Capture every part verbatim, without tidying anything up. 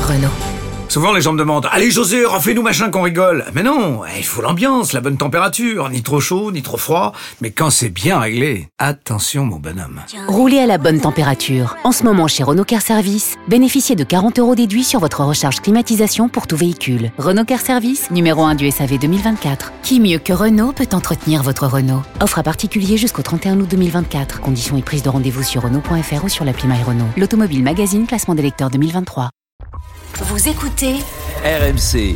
Renault. Souvent les gens me demandent « Allez José, refais-nous machin qu'on rigole !» Mais non, il faut l'ambiance, la bonne température, ni trop chaud, ni trop froid. Mais quand c'est bien réglé, attention mon bonhomme. Roulez à la bonne température. En ce moment chez Renault Car Service, bénéficiez de quarante euros déduits sur votre recharge climatisation pour tout véhicule. Renault Car Service, numéro un du S A V deux mille vingt-quatre. Qui mieux que Renault peut entretenir votre Renault? Offre à particulier jusqu'au trente et un août deux mille vingt-quatre. Conditions et prise de rendez-vous sur Renault point F R ou sur l'appli My Renault. L'Automobile Magazine, classement des lecteurs deux mille vingt-trois. Vous écoutez R M C.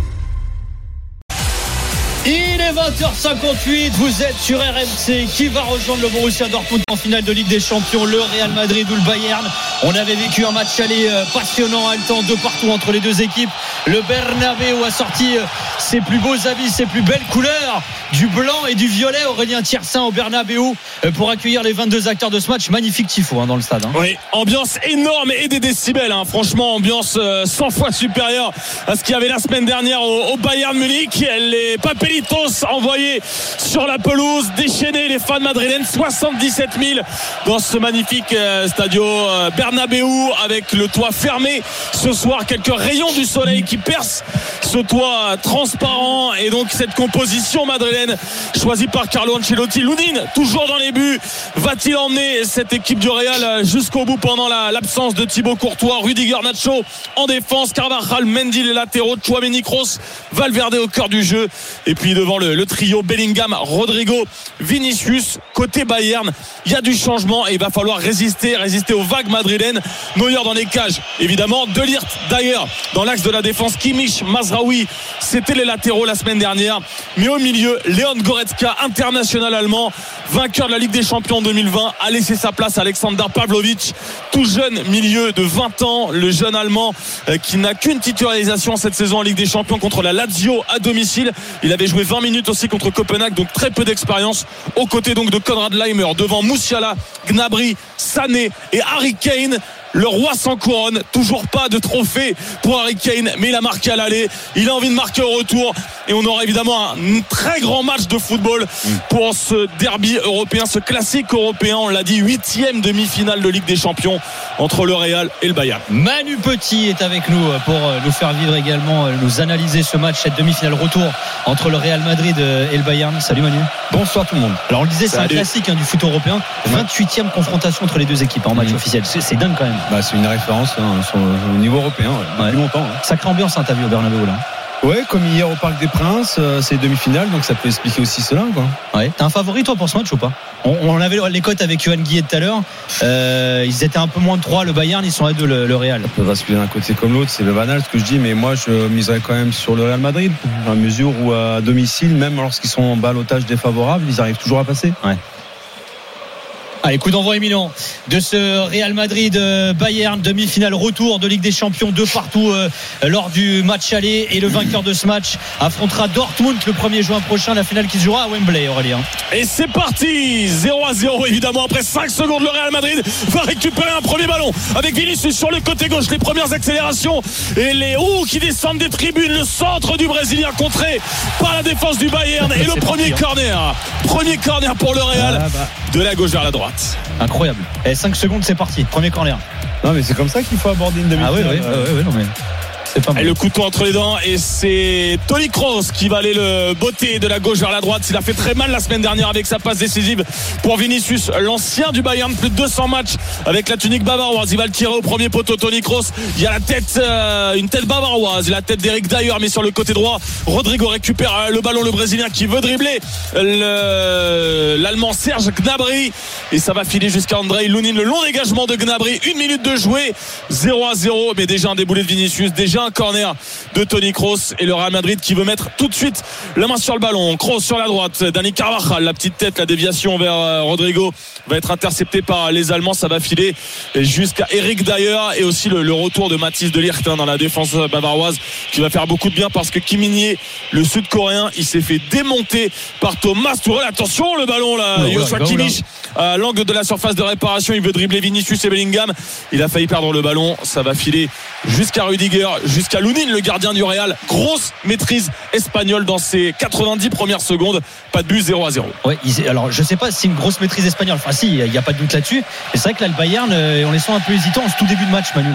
Il est vingt heures cinquante-huit, vous êtes sur R M C. Qui va rejoindre le Borussia Dortmund en finale de Ligue des Champions? Le Real Madrid ou le Bayern? On avait vécu un match aller passionnant, haletant de partout entre les deux équipes. Le Bernabéu a sorti ses plus beaux habits, ses plus belles couleurs, du blanc et du violet. Aurélien Tiersin au Bernabéu pour accueillir les vingt-deux acteurs de ce match. Magnifique tifo hein, dans le stade. Hein. Oui, ambiance énorme et des décibels. Hein. Franchement, ambiance cent fois supérieure à ce qu'il y avait la semaine dernière au, au Bayern Munich. Les Papelitos envoyés sur la pelouse, déchaînés les fans madrilènes. soixante-dix-sept mille dans ce magnifique euh, stadio euh, Bernabéu avec le toit fermé. Ce soir, quelques rayons du soleil qui percent ce toit transparent et donc cette composition madrilène choisie par Carlo Ancelotti. Lounine, toujours dans les buts. Va-t-il emmener cette équipe du Real jusqu'au bout pendant la, l'absence de Thibaut Courtois? Rudiger, Nacho en défense, Carvajal, Mendy les latéraux, Tchouaméni, Kroos, Valverde au cœur du jeu. Et puis devant le, le trio Bellingham, Rodrigo, Vinicius. Côté Bayern, il y a du changement et il va falloir résister, résister aux vagues madrilènes. Neuer dans les cages, évidemment. De Ligt, d'ailleurs, dans l'axe de la défense. Kimmich, Mazraoui, c'était les latéraux la semaine dernière. Mais au milieu, Leon Goretzka, international allemand, vainqueur de la Ligue des Champions en deux mille vingt, a laissé sa place à Alexander Pavlovic, tout jeune milieu de vingt ans, le jeune allemand euh, qui n'a qu'une titularisation cette saison en Ligue des Champions contre la Lazio à domicile. Il avait joué vingt minutes aussi contre Copenhague, donc très peu d'expérience. Aux côtés donc de Konrad Laimer, devant Musiala, Gnabry, Sané et Harry Kane. Le roi sans couronne, toujours pas de trophée pour Harry Kane, mais il a marqué à l'aller, il a envie de marquer au retour et on aura évidemment un très grand match de football pour ce derby européen, ce classique européen, on l'a dit, huitième demi-finale de Ligue des Champions entre le Real et le Bayern. Manu Petit est avec nous pour nous faire vivre également, nous analyser ce match, cette demi-finale retour entre le Real Madrid et le Bayern. Salut Manu. Bonsoir tout le monde. Alors on le disait, c'est Salut. un classique hein, du foot européen, vingt-huitième confrontation entre les deux équipes en match mmh. officiel, c'est, c'est dingue quand même. Bah, c'est une référence hein, sur, au niveau européen ouais, depuis ouais. longtemps. Hein. Sacrée ambiance hein, t'as vu au Bernabéu là. Ouais, comme hier au Parc des Princes, euh, c'est demi-finale, donc ça peut expliquer aussi cela quoi. Ouais. T'as un favori toi pour ce match ou pas? on, on avait les cotes avec Yohan Guillet tout à l'heure, euh, ils étaient un peu moins de trois, le Bayern ils sont à deux le, le Real. Ça peut basculer d'un côté comme l'autre, c'est le banal ce que je dis, mais moi je miserais quand même sur le Real Madrid, dans la mesure où à domicile, même lorsqu'ils sont en ballottage défavorable, ils arrivent toujours à passer. Ouais. Allez, coup d'envoi éminent de ce Real Madrid Bayern, demi-finale retour de Ligue des Champions de partout euh, lors du match aller, et le vainqueur de ce match affrontera Dortmund le premier juin prochain, la finale qui se jouera à Wembley. Aurélien. Et c'est parti, zéro à zéro évidemment après cinq secondes. Le Real Madrid va récupérer un premier ballon avec Vinicius sur le côté gauche, les premières accélérations et les roues qui descendent des tribunes, le centre du Brésilien contré par la défense du Bayern et le premier parti, corner hein. premier corner pour le Real, ah bah. de la gauche vers la droite. Incroyable. Et cinq secondes, c'est parti. Premier corner. Non, mais c'est comme ça qu'il faut aborder une demi-finale. Ah oui, oui, euh... oui, oui, non mais. C'est pas mal. Et le couteau entre les dents, et c'est Toni Kroos qui va aller le botter de la gauche vers la droite. Il a fait très mal la semaine dernière avec sa passe décisive pour Vinicius, l'ancien du Bayern, plus de deux cents matchs avec la tunique bavaroise. Il va le tirer au premier poteau, Toni Kroos. Il y a la tête, euh, une tête bavaroise, la tête d'Eric Dyer, mais sur le côté droit, Rodrigo récupère euh, le ballon, le Brésilien qui veut dribbler le, l'Allemand Serge Gnabry, et ça va filer jusqu'à Andrei Lounine. Le long dégagement de Gnabry, une minute de jouer, zéro à zéro, mais déjà un déboulé de Vinicius, déjà un corner de Toni Kroos, et le Real Madrid qui veut mettre tout de suite la main sur le ballon. Kroos sur la droite, Dani Carvajal, la petite tête, la déviation vers Rodrigo va être interceptée par les Allemands. Ça va filer jusqu'à Eric Dyer, et aussi le, le retour de Mathis de Ligt hein, dans la défense bavaroise, qui va faire beaucoup de bien, parce que Kim Min-jae, le sud-coréen, il s'est fait démonter par Thomas Tuchel. Attention le ballon là, oh, Joshua ouais, Kimmich à l'angle de la surface de réparation, il veut dribbler Vinicius et Bellingham, il a failli perdre le ballon. Ça va filer jusqu'à Rudiger, jusqu'à Lounine, le gardien du Real. Grosse maîtrise espagnole dans ses quatre-vingt-dix premières secondes. Pas de but, zéro à zéro. Ouais, alors je sais pas si c'est une grosse maîtrise espagnole, enfin si, il n'y a pas de doute là-dessus, mais c'est vrai que là le Bayern, on les sent un peu hésitants en ce tout début de match, Manu là.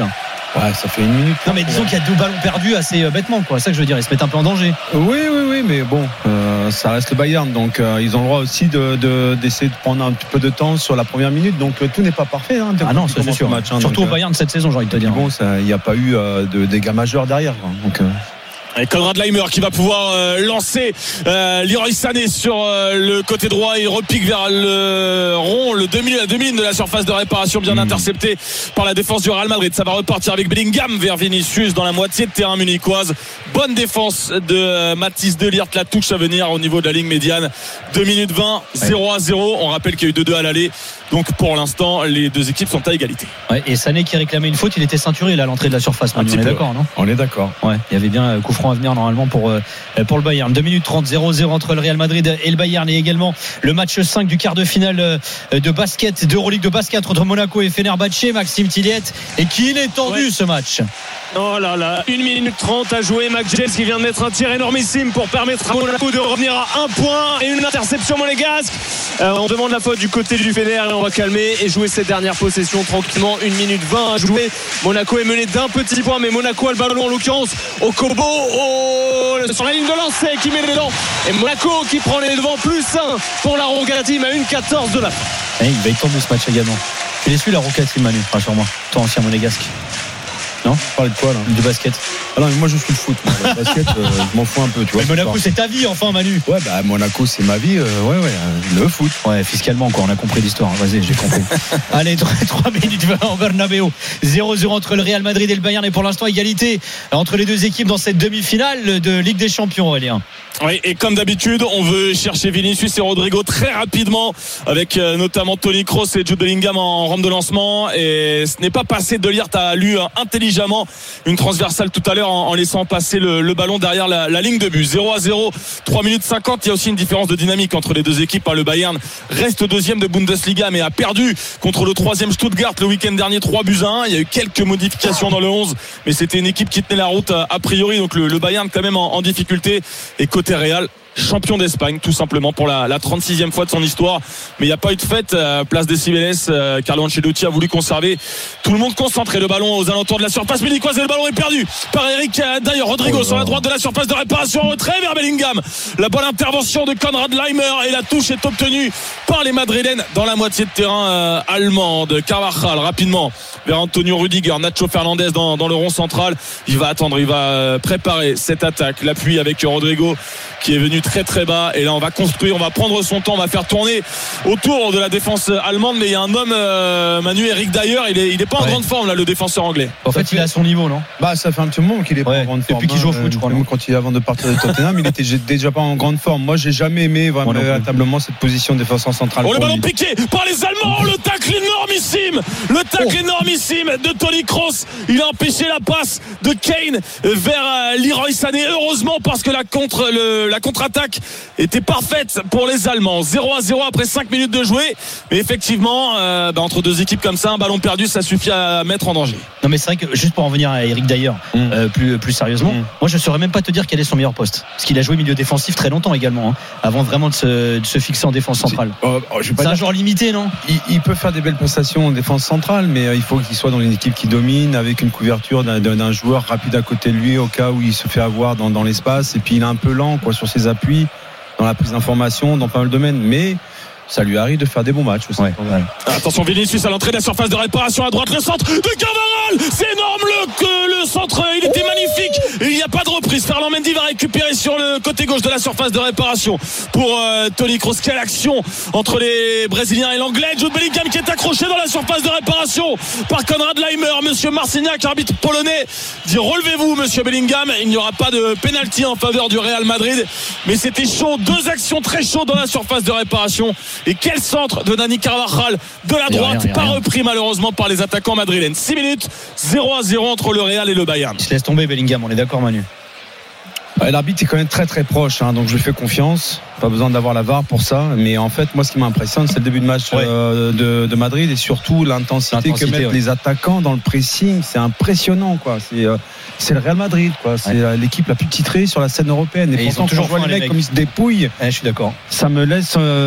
Ouais, ça fait une minute. Non, mais disons qu'il y a deux ballons perdus assez bêtement, quoi. C'est ça que je veux dire. Ils se mettent un peu en danger. Oui, oui, oui, mais bon, euh, ça reste le Bayern, donc euh, ils ont le droit aussi de, de, d'essayer de prendre un petit peu de temps sur la première minute. Donc euh, tout n'est pas parfait. Hein, ah non, ça, c'est sûr. Match, hein, surtout donc, au Bayern de cette saison, j'ai envie de te dire. Bon, il n'y a pas eu euh, de dégâts majeurs derrière. Quoi. Donc. Euh... Et Konrad Laimer qui va pouvoir euh, lancer euh, Leroy Sané sur euh, le côté droit. Il repique vers le rond, le demi, la demi de la surface de réparation, bien mmh. intercepté par la défense du Real Madrid. Ça va repartir avec Bellingham vers Vinicius dans la moitié de terrain munichoise. Bonne défense de euh, Mathis de Ligt. La touche à venir au niveau de la ligne médiane. deux minutes vingt, zéro à zéro. On rappelle qu'il y a eu deux deux à l'aller. Donc pour l'instant, les deux équipes sont à égalité. Ouais, et Sané qui réclamait une faute, il était ceinturé là, à l'entrée de la surface. On est d'accord, non ? On est d'accord. Ouais, il y avait bien coup franc à venir normalement pour, euh, pour le Bayern. deux minutes trente, zéro zéro entre le Real Madrid et le Bayern. Et également le match cinq du quart de finale euh, de basket, d'Euroleague de basket entre Monaco et Fenerbahçe. Maxime Tilliet. Et qu'il est tendu ouais. ce match. Oh là là, une minute trente à jouer. Mac James qui vient de mettre un tir énormissime pour permettre à Monaco de revenir à un point et une interception monégasque. Euh, on demande la faute du côté du Fener et on va calmer et jouer cette dernière possession tranquillement. Une minute vingt à jouer. Monaco est mené d'un petit point, mais Monaco a le ballon en l'occurrence au Kobo, au... sur la ligne de lancer qui met les dents. Et Monaco qui prend les devants, plus un pour la Ronca Team à une quatorze de la fin. Et il va y tomber ce match également. Tu l'as su la Ronca Team, Manu, rassure-moi, toi ancien monégasque. Non, tu parlais de quoi là? Du basket. Ah non, mais moi je suis le foot. Le basket, euh, je m'en fous un peu, tu vois. Mais Monaco, c'est ta vie, enfin, Manu. Ouais, bah Monaco, c'est ma vie. Euh, ouais, ouais, le foot. Ouais, fiscalement, quoi. On a compris l'histoire. Vas-y, j'ai compris. Allez, trois minutes vingt en Bernabéu. zéro zéro entre le Real Madrid et le Bayern. Et pour l'instant, égalité entre les deux équipes dans cette demi-finale de Ligue des Champions, Aurélien. Oui, et comme d'habitude, on veut chercher Vinicius et Rodrigo très rapidement, avec euh, notamment Toni Kroos et Jude Bellingham en rampe de lancement. Et ce n'est pas passé. De Ligt a lu hein, intelligemment une transversale tout à l'heure en, en laissant passer le, le ballon derrière la, la ligne de but. zéro à zéro, trois minutes cinquante. Il y a aussi une différence de dynamique entre les deux équipes. Le Bayern reste deuxième de Bundesliga, mais a perdu contre le troisième Stuttgart le week-end dernier, trois buts à un. Il y a eu quelques modifications dans le onze, mais c'était une équipe qui tenait la route a priori. Donc le, le Bayern quand même en, en difficulté. Et côté Real, champion d'Espagne tout simplement pour la, la trente-sixième fois de son histoire, mais il n'y a pas eu de fête. euh, place des Cibeles, euh, Carlo Ancelotti a voulu conserver tout le monde concentré, le ballon aux alentours de la surface munichoise et le ballon est perdu par Eric euh, d'ailleurs Rodrigo oh sur la droite de la surface de réparation, retrait vers Bellingham, la bonne intervention de Konrad Laimer et la touche est obtenue par les Madrilènes dans la moitié de terrain euh, allemande. Carvajal rapidement vers Antonio Rudiger, Nacho Fernandez dans, dans le rond central, il va attendre, il va euh, préparer cette attaque, l'appui avec Rodrigo qui est venu très très bas et là on va construire, on va prendre son temps, on va faire tourner autour de la défense allemande, mais il y a un homme euh, Manu, Eric Dyer, il est, il est pas en ouais. grande forme là, le défenseur anglais. En fait il est à son niveau, non? Bah ça fait un petit moment qu'il est ouais. pas en grande forme depuis qu'il joue au foot, je crois. Même quand il avant de partir de Tottenham, il était déjà pas en grande forme. Moi j'ai jamais aimé vraiment véritablement cette position de défenseur central. Oh le ballon piqué par les Allemands, le tacle énormissime, le tacle oh. énormissime de Toni Kroos, il a empêché la passe de Kane vers euh, Leroy Sané, heureusement parce que la contre le, la contre-attaque était parfaite pour les Allemands. Zéro à zéro après cinq minutes de jouer, mais effectivement euh, bah, entre deux équipes comme ça, un ballon perdu ça suffit à mettre en danger. Non mais c'est vrai que juste pour en venir à Eric Dyer mm. euh, plus, plus sérieusement, mm. moi je saurais même pas te dire quel est son meilleur poste, parce qu'il a joué milieu défensif très longtemps également, hein, avant vraiment de se, de se fixer en défense centrale. C'est, oh, oh, je vais pas c'est dire... un joueur limité, non? il, il peut faire des belles prestations en défense centrale, mais euh, il faut qu'il soit dans une équipe qui domine, avec une couverture d'un, d'un joueur rapide à côté de lui au cas où il se fait avoir dans, dans l'espace, et puis il est un peu lent quoi, sur ses appuis, dans la prise d'information, dans pas mal de domaines, mais ça lui arrive de faire des bons matchs aussi. Ouais, ouais. Attention Vinicius à l'entrée de la surface de réparation à droite, le centre de Carvajal, c'est énorme le, le centre, il était magnifique et il n'y a pas de reprise. Ferland Mendy va récupérer sur le côté gauche de la surface de réparation pour euh, Toni Kroos. Quelle action entre les Brésiliens et l'Anglais. Jude Bellingham qui est accroché dans la surface de réparation par Konrad Laimer. Monsieur Marcignac, arbitre polonais, dit relevez-vous monsieur Bellingham, il n'y aura pas de pénalty en faveur du Real Madrid, mais c'était chaud, deux actions très chaudes dans la surface de réparation. Et quel centre de Dani Carvajal de la droite, rien, rien, pas rien. repris malheureusement par les attaquants madrilènes. six minutes, zéro à zéro entre le Real et le Bayern. Il se laisse tomber Bellingham, on est d'accord Manu? Ouais, l'arbitre est quand même très très proche, hein, donc je lui fais confiance. Pas besoin d'avoir la V A R pour ça, mais en fait moi ce qui m'impressionne c'est le début de match ouais. euh, de, de Madrid et surtout l'intensité, l'intensité que mettent ouais. les attaquants dans le pressing. C'est impressionnant quoi. C'est, euh, c'est le Real Madrid quoi. C'est ouais. l'équipe la plus titrée sur la scène européenne. Et, et pourtant, ils ont toujours joué les mecs comme ils se dépouillent. Ouais, je suis d'accord. Ça me laisse euh,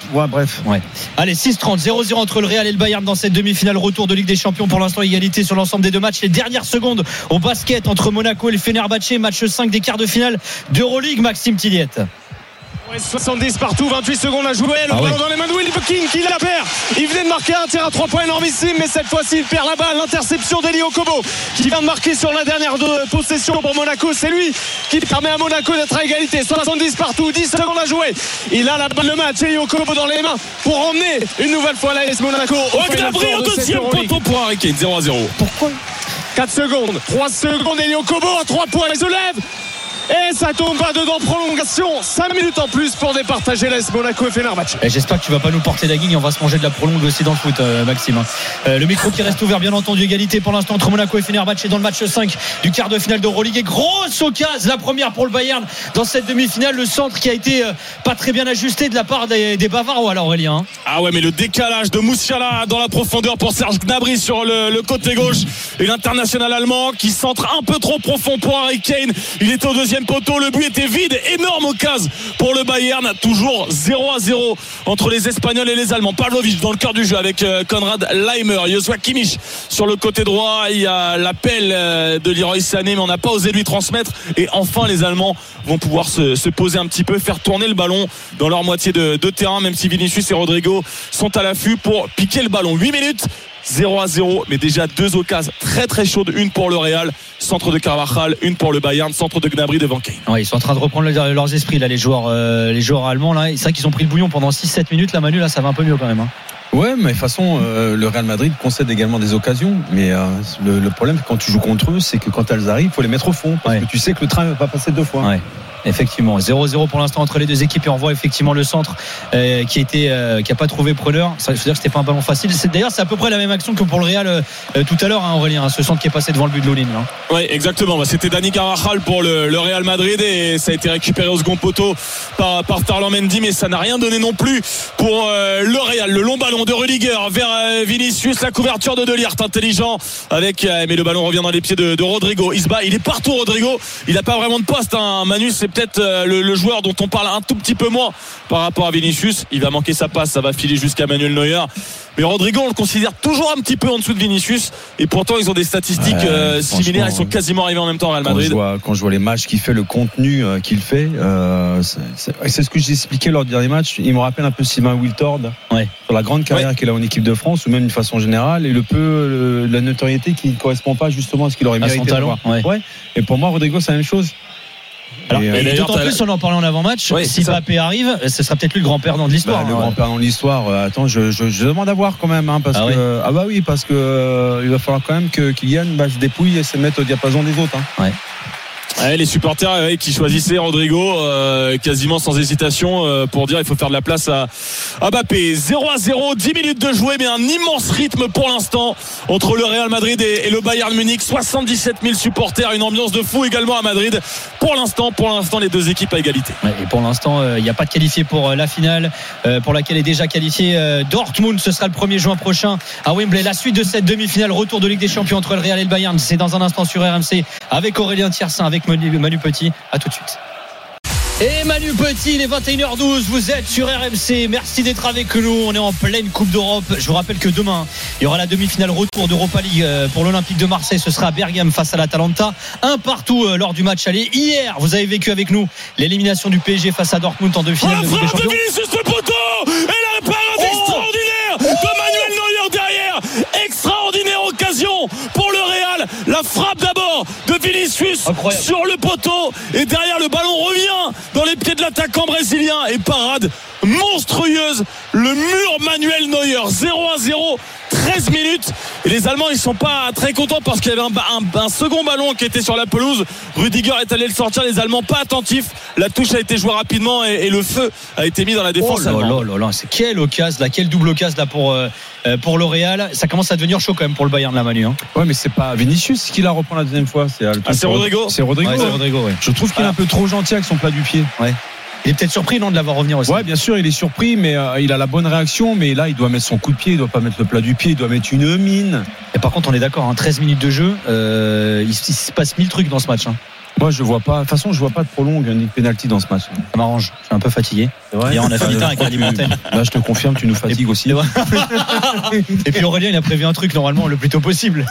ouais, bref. Ouais. Allez, six trente, zéro zéro entre le Real et le Bayern dans cette demi-finale retour de Ligue des Champions. Pour l'instant, égalité sur l'ensemble des deux matchs. Les dernières secondes au basket entre Monaco et le Fenerbahçe, match cinq des quarts de finale d'Euroleague. Maxime Tilliette. Ouais, soixante-dix partout, vingt-huit secondes à jouer. Le ah ballon ouais. dans les mains de Will King qui la perd. Il venait de marquer un tir à trois points énormissime, mais cette fois-ci il perd la balle. L'interception d'Eli Okobo qui vient de marquer sur la dernière de possession pour Monaco. C'est lui qui permet à Monaco d'être à égalité. soixante-dix partout, dix secondes à jouer. Il a la balle, le match. Eli Okobo dans les mains pour emmener une nouvelle fois l'A S Monaco. Oh, Gnabry au deuxième poteau pour Harry Kane, zéro à zéro. Pourquoi quatre secondes, trois secondes. Eli Okobo à trois points. Il se lève. Et ça tombe pas dedans, prolongation. cinq minutes en plus pour départager l'A S Monaco et Fenerbahçe. Et j'espère que tu vas pas nous porter la guigne. On va se manger de la prolongue aussi dans le foot, euh, Maxime. Euh, le micro qui reste ouvert, bien entendu. Égalité pour l'instant entre Monaco et Fenerbahçe dans le match cinq du quart de finale d'Euroleague. Et grosse occasion, la première pour le Bayern dans cette demi-finale. Le centre qui a été euh, pas très bien ajusté de la part des, des Bavarois, alors Aurélien. Hein. Ah ouais, mais le décalage de Moussiala dans la profondeur pour Serge Gnabry sur le, le côté gauche. Et l'international allemand qui centre un peu trop profond pour Harry Kane. Il était au deuxième poteau. Le but était vide, énorme occasion pour le Bayern, toujours zéro à zéro entre les Espagnols et les Allemands. Pavlovic dans le cœur du jeu avec Konrad Laimer, Joshua Kimmich sur le côté droit. Il y a l'appel de Leroy Sané, mais on n'a pas osé lui transmettre. Et enfin les Allemands vont pouvoir se, se poser un petit peu, faire tourner le ballon dans leur moitié de, de terrain, même si Vinicius et Rodrigo sont à l'affût pour piquer le ballon. huit minutes, zéro à zéro, mais déjà deux occasions très très chaudes, une pour le Real, centre de Carvajal, une pour le Bayern, centre de Gnabry devant Kane. Ouais, ils sont en train de reprendre leurs esprits là, les joueurs, euh, les joueurs allemands là. C'est vrai qu'ils ont pris le bouillon pendant six sept minutes. Là, Manu, là, ça va un peu mieux quand même. Hein. Ouais, mais de toute façon, euh, le Real Madrid concède également des occasions. Mais euh, le, le problème quand tu joues contre eux, c'est que quand elles arrivent, il faut les mettre au fond, parce ouais. que tu sais que le train va passer deux fois. Ouais. Effectivement, zéro zéro pour l'instant entre les deux équipes et on voit effectivement le centre euh, qui était euh, qui a pas trouvé preneur. Ça veut dire que c'était pas un ballon facile. C'est, d'ailleurs, c'est à peu près la même action que pour le Real euh, tout à l'heure, hein, Aurélien, hein, ce centre qui est passé devant le but de Lolin. Hein. Oui, exactement. Bah, c'était Dani Carvajal pour le, le Real Madrid et ça a été récupéré au second poteau par, par Ferland Mendy, mais ça n'a rien donné non plus pour euh, le Real. Le long ballon de Rudiger vers euh, Vinicius, la couverture de De Ligt, intelligent avec, euh, mais le ballon revient dans les pieds de, de Rodrigo. Il se bat, il est partout Rodrigo. Il n'a pas vraiment de poste. Hein. Manu, c'est peut-être euh, le, le joueur dont on parle un tout petit peu moins par rapport à Vinicius. Il va manquer sa passe, ça va filer jusqu'à Manuel Neuer. Mais Rodrigo, on le considère toujours un petit peu en dessous de Vinicius et pourtant ils ont des statistiques ouais, euh, similaires. Ils sont quasiment arrivés en même temps au Real Madrid. Quand je vois, quand je vois les matchs qu'il fait, le contenu euh, qu'il fait, euh, c'est, c'est, c'est ce que j'ai expliqué lors du dernier match. Il me rappelle un peu Sylvain Wiltord ouais. sur la grande carrière ouais. qu'il a en équipe de France ou même d'une façon générale et le peu le, la notoriété qui ne correspond pas justement à ce qu'il aurait mérité d'avoir. Ouais. Ouais. Et pour moi, Rodrigo, c'est la même chose. Alors, et, et d'autant plus, on en parlait en avant-match. Oui, si Mbappé arrive, ce sera peut-être lui le grand perdant de l'histoire. Bah, le hein, grand ouais. perdant de l'histoire. Euh, attends, je, je, je demande à voir quand même, hein, parce ah, que oui. ah bah oui, parce que euh, il va falloir quand même que Kylian bah, se dépouille et se mette au diapason des autres. Hein. Ouais. Ouais, les supporters ouais, qui choisissaient Rodrigo euh, quasiment sans hésitation euh, pour dire il faut faire de la place à, à Mbappé. zéro à zéro, dix minutes de jouer, mais un immense rythme pour l'instant entre le Real Madrid et, et le Bayern Munich. soixante-dix-sept mille supporters, une ambiance de fou également à Madrid. Pour l'instant, pour l'instant, les deux équipes à égalité. Ouais, et pour l'instant, il euh, n'y a pas de qualifié pour euh, la finale, euh, pour laquelle est déjà qualifié euh, Dortmund. Ce sera le premier juin prochain à Wembley. La suite de cette demi-finale, retour de Ligue des Champions entre le Real et le Bayern. C'est dans un instant sur R M C avec Aurélien Thiersin, avec Manu Petit. À tout de suite. Et Manu Petit, il est vingt et une heures douze, vous êtes sur R M C, merci d'être avec nous, on est en pleine Coupe d'Europe. Je vous rappelle que demain, il y aura la demi-finale retour d'Europa League pour l'Olympique de Marseille, ce sera à Bergame face à l'Atalanta, un partout lors du match aller. Hier, vous avez vécu avec nous l'élimination du P S G face à Dortmund en demi-finale de Ligue des Champions. De Vinicius le poteau et la parade oh extraordinaire de Manuel Neuer derrière, extraordinaire occasion pour le Real, la frappe d'abord de Vinicius incroyable. Sur le poteau et derrière le ballon revient dans les pieds de l'attaquant brésilien et parade monstrueuse, le mur Manuel Neuer. Zéro à zéro, treize minutes et les Allemands ils sont pas très contents parce qu'il y avait un, un, un second ballon qui était sur la pelouse. Rudiger est allé le sortir, les Allemands pas attentifs, la touche a été jouée rapidement et, et le feu a été mis dans la défense oh allemande. Là, là, là, c'est quelle occasion là, quelle double occasion là pour euh, pour le Real. Ça commence à devenir chaud quand même pour le Bayern de la Manu. Hein. Ouais, mais c'est pas Vinicius qui la reprend la deuxième fois, c'est, ah, c'est Rodrigo. C'est Rodrigo. Ouais, c'est Rodrigo ouais. Je trouve qu'il est un peu trop gentil avec son plat du pied. Ouais. Il est peut-être surpris, non, de l'avoir revenir aussi. Ouais, bien sûr, il est surpris, mais euh, il a la bonne réaction. Mais là, il doit mettre son coup de pied, il doit pas mettre le plat du pied, il doit mettre une mine. Et par contre, on est d'accord, hein, treize minutes de jeu, euh, il, il se passe mille trucs dans ce match. Hein. Moi, je vois pas. De toute façon, je vois pas de prolongue ni de pénalty dans ce match. Ça m'arrange. Je suis un peu fatigué. Hier, on a fait avec un alimentaire. Là, je te confirme, tu nous fatigues aussi. Et puis Aurélien, il a prévu un truc normalement le plus tôt possible.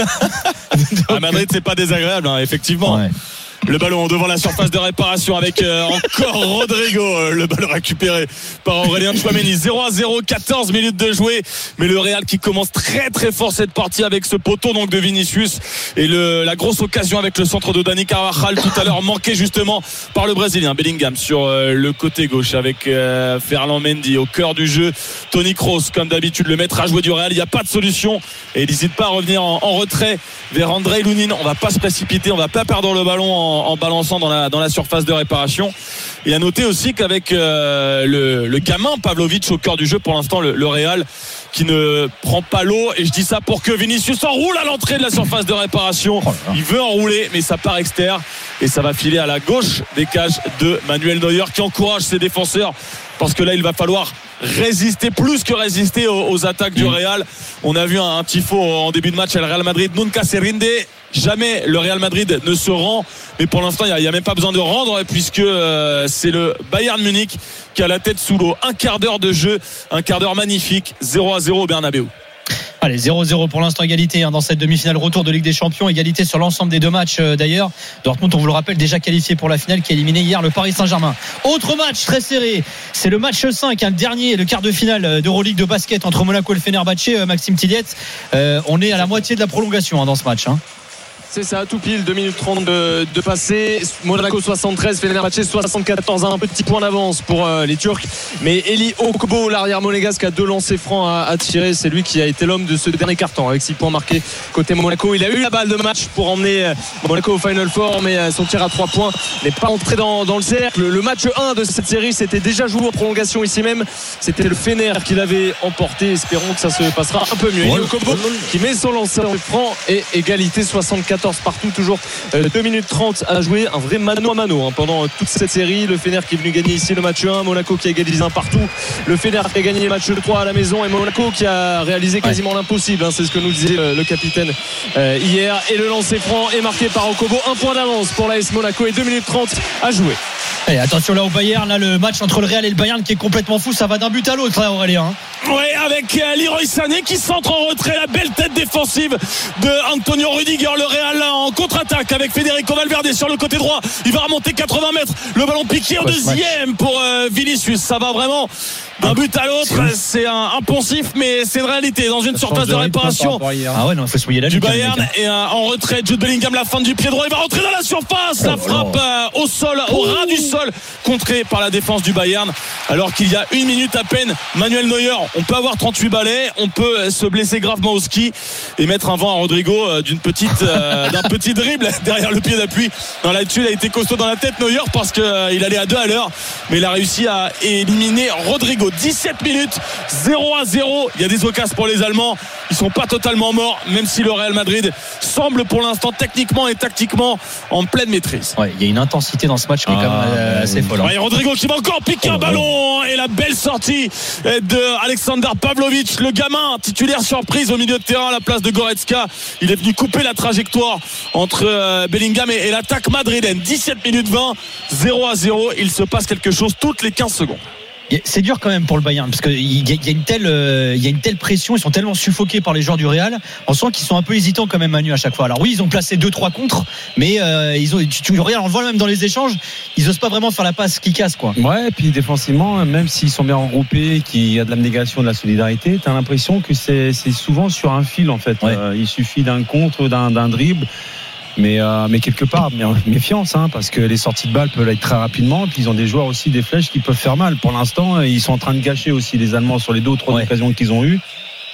À Madrid, c'est pas désagréable, hein, effectivement. Ouais. Le ballon devant la surface de réparation avec euh, encore Rodrigo, euh, le ballon récupéré par Aurélien Tchouaméni. zéro à zéro, quatorze minutes de jouer, mais le Real qui commence très très fort cette partie avec ce poteau donc de Vinicius et le, la grosse occasion avec le centre de Dani Carvajal tout à l'heure manqué justement par le Brésilien Bellingham sur euh, le côté gauche avec euh, Ferland Mendy au cœur du jeu. Toni Kroos comme d'habitude le maître à jouer du Real, il n'y a pas de solution et il n'hésite pas à revenir en, en retrait vers Andrei Lunin. On va pas se précipiter, on va pas perdre le ballon en En, en balançant dans la, dans la surface de réparation. Et à noter aussi qu'avec euh, le, le gamin Pavlovic au cœur du jeu pour l'instant, le, le Real qui ne prend pas l'eau, et je dis ça pour que Vinicius enroule à l'entrée de la surface de réparation. Il veut enrouler mais ça part externe et ça va filer à la gauche des cages de Manuel Neuer qui encourage ses défenseurs parce que là il va falloir résister, plus que résister aux, aux attaques du Real. On a vu un, un tifo en début de match à le Real Madrid, nunca se rinde. Jamais le Real Madrid ne se rend, mais pour l'instant il n'y a, a même pas besoin de rendre puisque euh, c'est le Bayern Munich qui a la tête sous l'eau. Un quart d'heure de jeu, un quart d'heure magnifique, zéro à zéro au Bernabéu. Allez, zéro zéro pour l'instant, égalité hein, dans cette demi-finale retour de Ligue des Champions, égalité sur l'ensemble des deux matchs euh, d'ailleurs. Dortmund, on vous le rappelle, déjà qualifié pour la finale, qui a éliminé hier le Paris Saint-Germain. Autre match très serré, c'est le match cinq, hein, le dernier, le quart de finale d'Euroleague de basket entre Monaco et le Fenerbahçe. euh, Maxime Tilliet, euh, on est à la moitié de la prolongation hein, dans ce match. Hein. C'est ça, tout pile, deux minutes trente de, de passé. Monaco soixante-treize, Fenerbahçe soixante-quatorze, un petit point d'avance pour euh, les Turcs. Mais Eli Okobo, l'arrière monégasque, a deux lancers francs à, à tirer. C'est lui qui a été l'homme de ce dernier quart-temps avec six points marqués côté Monaco. Il a eu la balle de match pour emmener euh, Monaco au Final Four, mais euh, son tir à trois points n'est pas entré dans, dans le cercle. Le, le match un de cette série s'était déjà joué en prolongation ici même. C'était le Fener qui l'avait emporté. Espérons que ça se passera un peu mieux. Eli Okobo qui met son lancer franc et égalité soixante-quatorze partout, toujours euh, deux minutes trente à jouer, un vrai mano à mano hein, pendant euh, toute cette série. Le Fener qui est venu gagner ici le match un, Monaco qui a égalisé un partout, le Fener qui a gagné le match trois à la maison et Monaco qui a réalisé quasiment ouais. l'impossible hein, c'est ce que nous disait euh, le capitaine euh, hier. Et le lancer franc est marqué par Okobo, un point d'avance pour l'A S Monaco et deux minutes trente à jouer. Et attention là au Bayern, là le match entre le Real et le Bayern qui est complètement fou, ça va d'un but à l'autre là, Aurélien. Ouais, avec euh, Leroy Sané qui centre en retrait, la belle tête défensive de Antonio Rudiger. Le Real en contre-attaque avec Federico Valverde sur le côté droit, il va remonter quatre-vingts mètres, le ballon piqué au deuxième pour euh, Vinicius. Ça va vraiment d'un but à l'autre, c'est un, un poncif, mais c'est une réalité dans une ça surface de réparation. Ah ouais, non, il faut souiller la du Bayern et euh, en retrait Jude Bellingham, la fin du pied droit, il va rentrer dans la surface, la frappe euh, au sol, au ras du sol, contrée par la défense du Bayern. Alors qu'il y a une minute à peine, Manuel Neuer, on peut avoir trente-huit balais, on peut se blesser gravement au ski et mettre un vent à Rodrigo euh, d'une petite, euh, d'un petit dribble derrière le pied d'appui. Dans là-dessus, il a été costaud dans la tête Neuer parce qu'il euh, allait à deux à l'heure, mais il a réussi à éliminer Rodrigo. dix-sept minutes, zéro à zéro. Il y a des occasions pour les Allemands. Ils sont pas totalement morts, même si le Real Madrid semble pour l'instant techniquement et tactiquement en pleine maîtrise. Ouais, il y a une intensité dans ce match qui est ah, quand même euh, assez folle. Ouais, Rodrigo qui va encore piquer oh, un ballon et la belle sortie de Alexander Pavlovic, le gamin titulaire surprise au milieu de terrain à la place de Goretzka. Il est venu couper la trajectoire entre Bellingham et, et l'attaque madrilène. dix-sept minutes vingt, zéro à zéro. Il se passe quelque chose toutes les quinze secondes. C'est dur quand même pour le Bayern parce qu'il y, y a une telle, euh, il y a une telle pression, ils sont tellement suffoqués par les joueurs du Real. On sent qu'ils sont un peu hésitants quand même, Manu, à chaque fois. Alors oui, ils ont placé deux trois contre, mais euh, ils ont, tu, tu regardes, on le voit même dans les échanges, ils osent pas vraiment faire la passe qui casse quoi. Ouais, et puis défensivement, même s'ils sont bien regroupés, qu'il y a de l'abnégation, de la solidarité, t'as l'impression que c'est, c'est souvent sur un fil en fait. Ouais. Euh, il suffit d'un contre, d'un, d'un dribble. Mais, euh, mais quelque part, méfiance, hein, parce que les sorties de balles peuvent être très rapidement. Puis ils ont des joueurs aussi, des flèches qui peuvent faire mal. Pour l'instant, ils sont en train de gâcher aussi les Allemands sur les deux ou trois ouais. occasions qu'ils ont eues.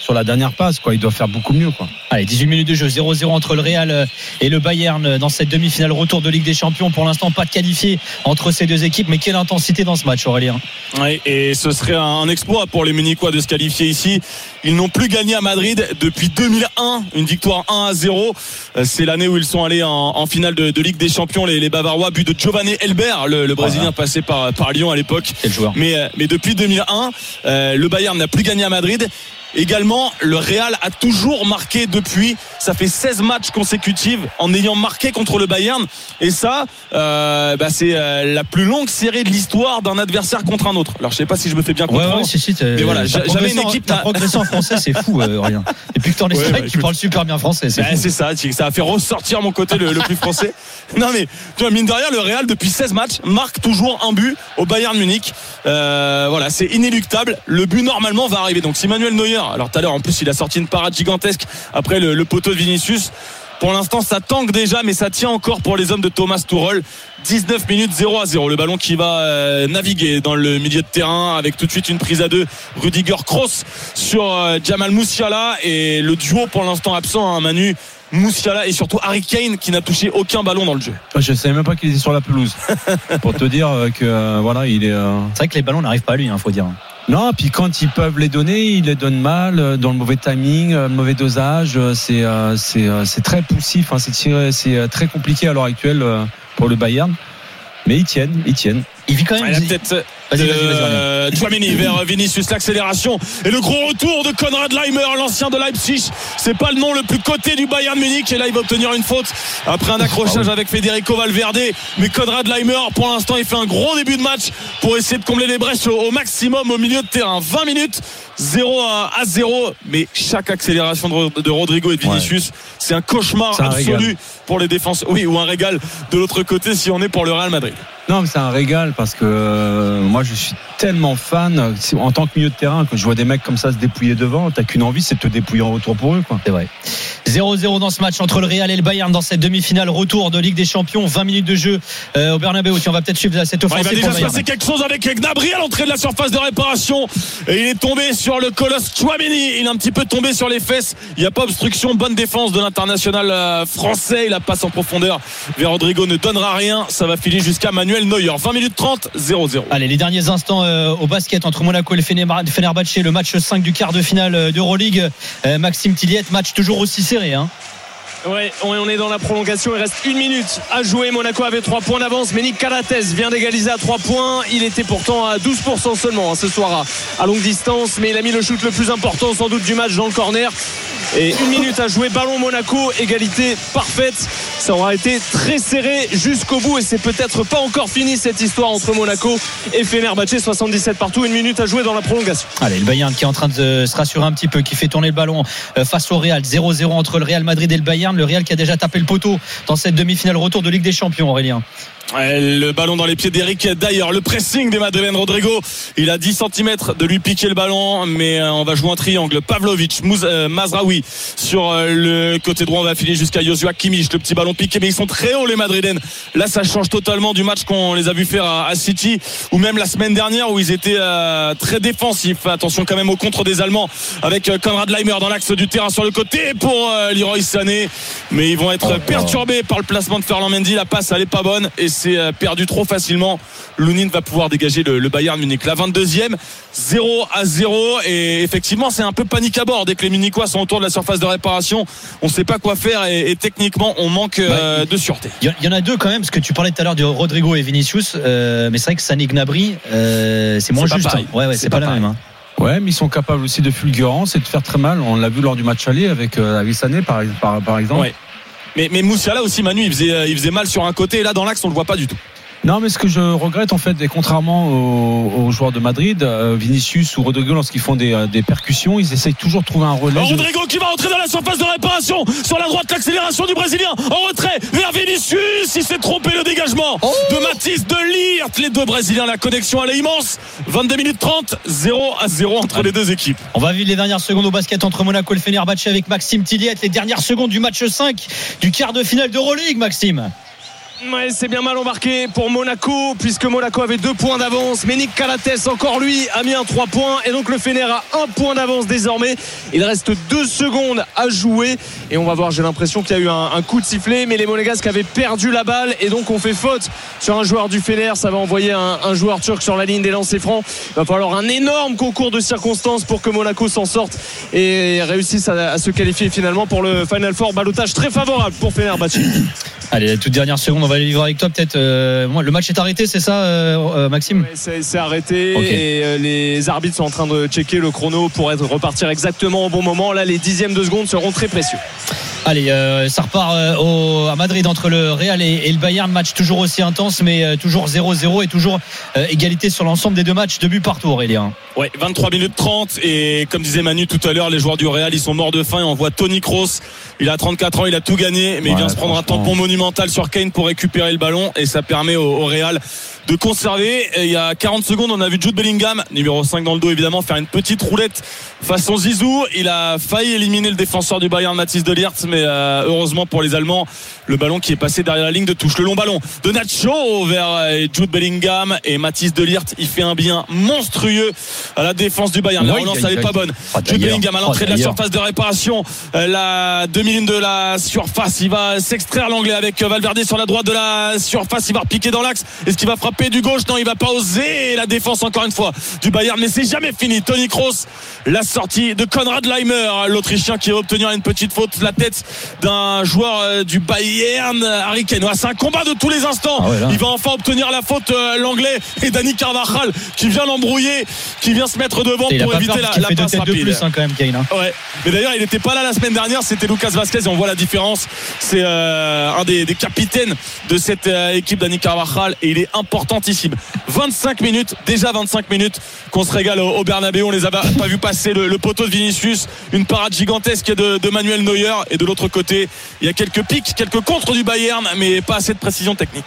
sur la dernière passe, quoi. Il doit faire beaucoup mieux, quoi. Allez, dix-huit minutes de jeu, zéro zéro entre le Real et le Bayern dans cette demi-finale retour de Ligue des Champions. Pour l'instant, pas de qualifié entre ces deux équipes, mais quelle intensité dans ce match, Aurélien. Oui, et ce serait un exploit pour les Munichois de se qualifier ici. Ils n'ont plus gagné à Madrid depuis deux mille un, une victoire un à zéro. C'est l'année où ils sont allés en, en finale de, de Ligue des Champions, les, les Bavarois, but de Giovanni Elber, le, le Brésilien voilà. passé par, par Lyon à l'époque. Quel joueur. Mais, mais depuis deux mille un, euh, le Bayern n'a plus gagné à Madrid. Également, le Real a toujours marqué depuis. Ça fait seize matchs consécutifs en ayant marqué contre le Bayern. Et ça, euh, bah c'est euh, la plus longue série de l'histoire d'un adversaire contre un autre. Alors, je sais pas si je me fais bien comprendre. Ouais, ouais, si, si, mais voilà, j'avais une équipe. Ta progression en français, c'est fou, euh, rien. Depuis que t'en es ouais, ouais, tu parles super bien français. C'est, bah, c'est ça. Ça a fait ressortir mon côté le, le plus français. Non, mais tu vois, mine de rien, le Real depuis seize matchs marque toujours un but au Bayern Munich. Euh, voilà, c'est inéluctable. Le but normalement va arriver. Donc, si Manuel Neuer, alors tout à l'heure en plus il a sorti une parade gigantesque après le, le poteau de Vinicius. Pour l'instant ça tangue déjà, mais ça tient encore pour les hommes de Thomas Tuchel. Dix-neuf minutes, zéro à zéro. Le ballon qui va euh, naviguer dans le milieu de terrain avec tout de suite une prise à deux. Rudiger Kroos sur euh, Jamal Musiala, et le duo pour l'instant absent, hein, Manu, Musiala et surtout Harry Kane qui n'a touché aucun ballon dans le jeu. Je ne savais même pas qu'il était sur la pelouse. Pour te dire que euh, voilà, il est. Euh... C'est vrai que les ballons n'arrivent pas à lui, il hein, faut dire. Non, puis quand ils peuvent les donner, ils les donnent mal, dans le mauvais timing, le mauvais dosage. C'est c'est c'est très poussif, hein, c'est c'est très compliqué à l'heure actuelle pour le Bayern. Mais ils tiennent, ils tiennent. Il vit quand même. La tête de Tchouaméni vers Vinicius, l'accélération et le gros retour de Konrad Laimer, l'ancien de Leipzig. C'est pas le nom le plus coté du Bayern Munich, et là il va obtenir une faute après un accrochage avec Federico Valverde. Mais Konrad Laimer, pour l'instant, il fait un gros début de match pour essayer de combler les brèches au, au maximum au milieu de terrain. vingt minutes, zéro à zéro. Mais chaque accélération de, de Rodrigo et de Vinicius, ouais. c'est un cauchemar c'est un absolu régal. Pour les défenses. Oui, ou un régal de l'autre côté si on est pour le Real Madrid. Non, mais c'est un régal parce que euh, moi je suis tellement fan en tant que milieu de terrain que je vois des mecs comme ça se dépouiller devant. T'as qu'une envie, c'est de te dépouiller en retour pour eux, quoi. C'est vrai. zéro zéro dans ce match entre le Real et le Bayern dans cette demi-finale retour de Ligue des Champions. vingt minutes de jeu euh, au Bernabéu. On va peut-être suivre cette offensive. Ouais, il va déjà se passer quelque chose avec Gnabry à l'entrée de la surface de réparation, et il est tombé sur le colosse Tchouaméni. Il est un petit peu tombé sur les fesses. Il n'y a pas obstruction. Bonne défense de l'international français. La passe en profondeur vers Rodrigo ne donnera rien. Ça va filer jusqu'à Manuel Neuer. vingt minutes trente, zéro zéro. Allez, les derniers instants euh, au basket entre Monaco et le Fenerbahçe, le match cinq du quart de finale d'Euroleague. euh, Maxime Tilliette, match toujours aussi serré, hein. Ouais, on est dans la prolongation, il reste une minute à jouer. Monaco avait trois points d'avance, mais Nick Calates vient d'égaliser à trois points. Il était pourtant à douze pour cent seulement hein, ce soir à, à longue distance, mais il a mis le shoot le plus important sans doute du match dans le corner. Et une minute à jouer, ballon Monaco, égalité parfaite. Ça aura été très serré jusqu'au bout, et c'est peut-être pas encore fini cette histoire entre Monaco et Fenerbahçe. Soixante-dix-sept partout, une minute à jouer dans la prolongation. Allez, le Bayern qui est en train de se rassurer un petit peu, qui fait tourner le ballon face au Real. Zéro zéro entre le Real Madrid et le Bayern. Le Real qui a déjà tapé le poteau dans cette demi-finale retour de Ligue des Champions, Aurélien. Le ballon dans les pieds d'Eric Dyer, le pressing de Madeleine Rodrigo, il a dix centimètres de lui piquer le ballon, mais on va jouer un triangle. Pavlovic, Mazraoui sur le côté droit, on va filer jusqu'à Joshua Kimmich, le petit ballon piqué, mais ils sont très hauts les Madrilènes. Là ça change totalement du match qu'on les a vu faire à City, ou même la semaine dernière où ils étaient très défensifs. Attention quand même au contre des Allemands avec Konrad Laimer dans l'axe du terrain sur le côté pour Leroy Sané, mais ils vont être perturbés par le placement de Ferland Mendy. La passe elle est pas bonne et c'est perdu trop facilement. Lunin va pouvoir dégager le, le Bayern Munich. La vingt-deuxième, zéro à zéro, et effectivement c'est un peu panique à bord dès que les Munichois sont autour de la surface de réparation. On ne sait pas quoi faire, et, et techniquement on manque euh, bah, de sûreté. Il y, y en a deux quand même, parce que tu parlais tout à l'heure de Rodrigo et Vinicius, euh, mais c'est vrai que Sané Gnabry euh, c'est moins c'est juste. Hein. Ouais, ouais, c'est, c'est pas, pas la même. Hein. Ouais, mais ils sont capables aussi de fulgurance et de faire très mal. On l'a vu lors du match aller avec, euh, avec Sané par, par, par exemple. Ouais. Mais, mais Musiala aussi, Manu, il faisait, il faisait mal sur un côté, et là dans l'axe on le voit pas du tout. Non, mais ce que je regrette en fait, et contrairement aux, aux joueurs de Madrid, euh, Vinicius ou Rodrigo, lorsqu'ils font des, euh, des percussions, ils essayent toujours de trouver un relais. Oh, Rodrigo qui va entrer dans la surface de réparation sur la droite, l'accélération du Brésilien en retrait vers Vinicius. Il s'est trompé, le dégagement oh de Mathis de Ligt. Les deux Brésiliens, la connexion elle est immense. vingt-deux minutes trente, zéro à zéro entre Allez. les deux équipes. On va vivre les dernières secondes au basket entre Monaco et le Fenerbahçe avec Maxime Tilliette. Les dernières secondes du match cinq du quart de finale d'Euroleague, Maxime. Ouais, c'est bien mal embarqué pour Monaco, puisque Monaco avait deux points d'avance. Mais Nick Calates, encore lui, a mis un trois points. Et donc le Fener a un point d'avance désormais. Il reste deux secondes à jouer. Et on va voir, j'ai l'impression qu'il y a eu un, un coup de sifflet. Mais les Monégasques avaient perdu la balle. Et donc on fait faute sur un joueur du Fener. Ça va envoyer un, un joueur turc sur la ligne des lancers francs. Il va falloir un énorme concours de circonstances pour que Monaco s'en sorte et réussisse à, à se qualifier finalement pour le Final Four. Ballottage très favorable pour Fenerbahçe. Allez, la toute dernière seconde, on va aller vivre avec toi peut-être. Euh, le match est arrêté, c'est ça, euh, euh, Maxime? Ouais, c'est, c'est arrêté okay. Et euh, les arbitres sont en train de checker le chrono pour être, repartir exactement au bon moment. Là, les dixièmes de seconde seront très précieux. Allez, euh, ça repart euh, au, à Madrid entre le Real et, et le Bayern. Match toujours aussi intense, mais euh, toujours zéro zéro et toujours euh, égalité sur l'ensemble des deux matchs. Deux buts partout, Aurélien. Ouais, vingt-trois minutes trente. Et comme disait Manu tout à l'heure, les joueurs du Real, ils sont morts de faim. Et on voit Toni Kroos. Il a trente-quatre ans, il a tout gagné, mais ouais, il vient se prendre un tampon monumental sur Kane pour récupérer le ballon. Et ça permet au, au Real de conserver. Et il y a quarante secondes, on a vu Jude Bellingham, numéro cinq dans le dos évidemment, faire une petite roulette façon Zizou. Il a failli éliminer le défenseur du Bayern, Mathis de Ligt, mais euh, heureusement pour les Allemands, le ballon qui est passé derrière la ligne de touche. Le long ballon de Nacho vers euh, Jude Bellingham, et Mathis de Ligt, il fait un bien monstrueux à la défense du Bayern. La relance, elle n'est pas bonne. Jude Bellingham à l'entrée de la surface de réparation, euh, la demi-ligne de la surface, il va s'extraire l'anglais avec Valverde sur la droite de la surface, il va repiquer dans l'axe. Est-ce qu'il va frapper du gauche? Non, il va pas oser. Et la défense encore une fois du Bayern, mais c'est jamais fini. Toni Kroos, la sortie de Konrad Leimer, l'Autrichien, qui va obtenir une petite faute, la tête d'un joueur du Bayern, Harry Kane. C'est un combat de tous les instants. Ah ouais, il va enfin obtenir la faute, euh, l'anglais, et Dani Carvajal qui vient l'embrouiller, qui vient se mettre devant et pour éviter la, la passe rapide. De plus, hein, quand même, Kane, hein. Ouais. Mais d'ailleurs, il n'était pas là la semaine dernière. C'était Lucas Vazquez et on voit la différence. C'est euh, un des, des capitaines de cette euh, équipe, Dani Carvajal, et il est importantissime. vingt-cinq minutes, déjà vingt-cinq minutes qu'on se régale au, au Bernabéu. On les a pas vu passer le, le poteau de Vinicius, une parade gigantesque de, de Manuel Neuer, et de l'autre côté il y a quelques pics, quelques contres du Bayern, mais pas assez de précision technique.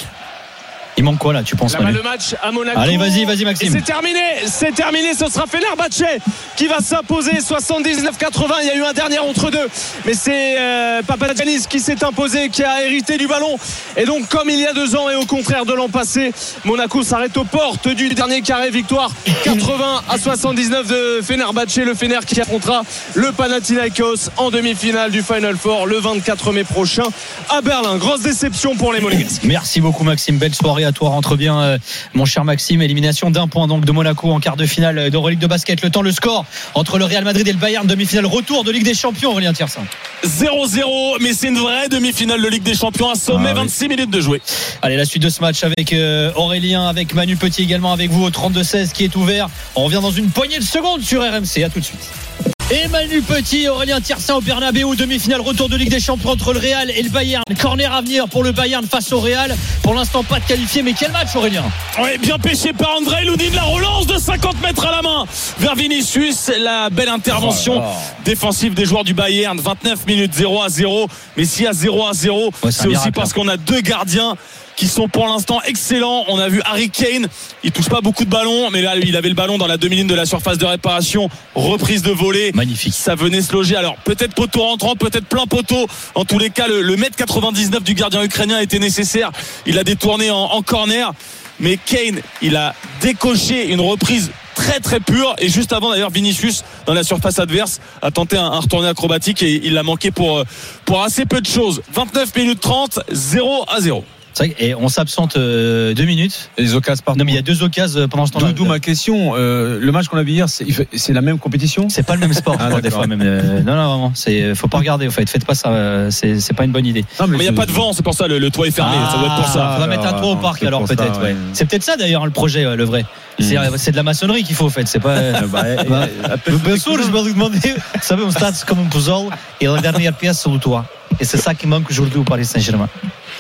Il manque quoi là, tu penses? Là, le match à Monaco. Allez, vas-y, vas-y Maxime. Et c'est terminé, c'est terminé. Ce sera Fenerbahçe qui va s'imposer soixante-dix-neuf quatre-vingts. Il y a eu un dernier entre deux, mais c'est euh, Papagiannis qui s'est imposé, qui a hérité du ballon. Et donc, comme il y a deux ans et au contraire de l'an passé, Monaco s'arrête aux portes du dernier carré. Victoire quatre-vingts à soixante-dix-neuf de Fenerbahçe. Le Fener qui affrontera le Panathinaikos en demi-finale du Final Four le vingt-quatre mai prochain à Berlin. Grosse déception pour les Monégasques. Merci beaucoup Maxime, belle soirée à toi. Rentre bien euh, mon cher Maxime. Élimination d'un point donc de Monaco en quart de finale d'Euroleague de basket. Le temps, le score entre le Real Madrid et le Bayern, demi-finale retour de Ligue des Champions. Aurélien Thiersin. zéro zéro, mais c'est une vraie demi-finale de Ligue des Champions, à sommet, ah, oui. vingt-six minutes de jouer. Allez, la suite de ce match avec euh, Aurélien, avec Manu Petit également avec vous au trente-deux seize qui est ouvert. On revient dans une poignée de secondes sur R M C. À tout de suite. Et Manu Petit, Aurélien Thiersin au Bernabéu, demi-finale retour de Ligue des Champions entre le Real et le Bayern. Corner à venir pour le Bayern face au Real. Pour l'instant pas de qualifié, mais quel match Aurélien? Oui, bien pêché par André Lounine, la relance de cinquante mètres à la main vers Vinicius. La belle intervention oh, oh. défensive des joueurs du Bayern. vingt-neuf minutes, zéro à zéro. Mais s'il y a zéro à zéro, ouais, c'est, c'est aussi parce qu'on a deux gardiens qui sont pour l'instant excellents. On a vu Harry Kane, il touche pas beaucoup de ballons, mais là il avait le ballon dans la demi-ligne de la surface de réparation, reprise de volée, magnifique, ça venait se loger. Alors peut-être poteau rentrant, peut-être plein poteau, en tous les cas le, le mètre quatre-vingt-dix-neuf du gardien ukrainien était nécessaire. Il a détourné en, en corner, mais Kane, il a décoché une reprise très très pure, et juste avant d'ailleurs Vinicius dans la surface adverse a tenté un, un retourné acrobatique et il l'a manqué pour, pour assez peu de choses. vingt-neuf minutes trente, zéro à zéro. C'est vrai, et on s'absente euh, deux minutes. Les occasions par Non, mais il y a deux occasions pendant ce temps-là. D'où ma question. Euh, le match qu'on a vu hier, c'est, c'est la même compétition? C'est pas le même sport, je ah, crois, des fois même. Euh, non, non, vraiment. C'est, faut pas regarder. En fait, faites pas ça. C'est, c'est pas une bonne idée. Non, mais il y a pas de vent, c'est pour ça. Le, le toit est fermé. Ah, ça doit être pour ça. On va mettre un toit au parc alors peut-être. Ça, ouais. Ouais. C'est peut-être ça d'ailleurs le projet, le vrai. Mmh. C'est, c'est de la maçonnerie qu'il faut, en fait. C'est pas. bah, bah, bien sûr, je vais vous demander. Vous savez, on stade comme un puzzle et la dernière pièce c'est le toit. Et c'est ça qui manque aujourd'hui au Paris Saint-Germain.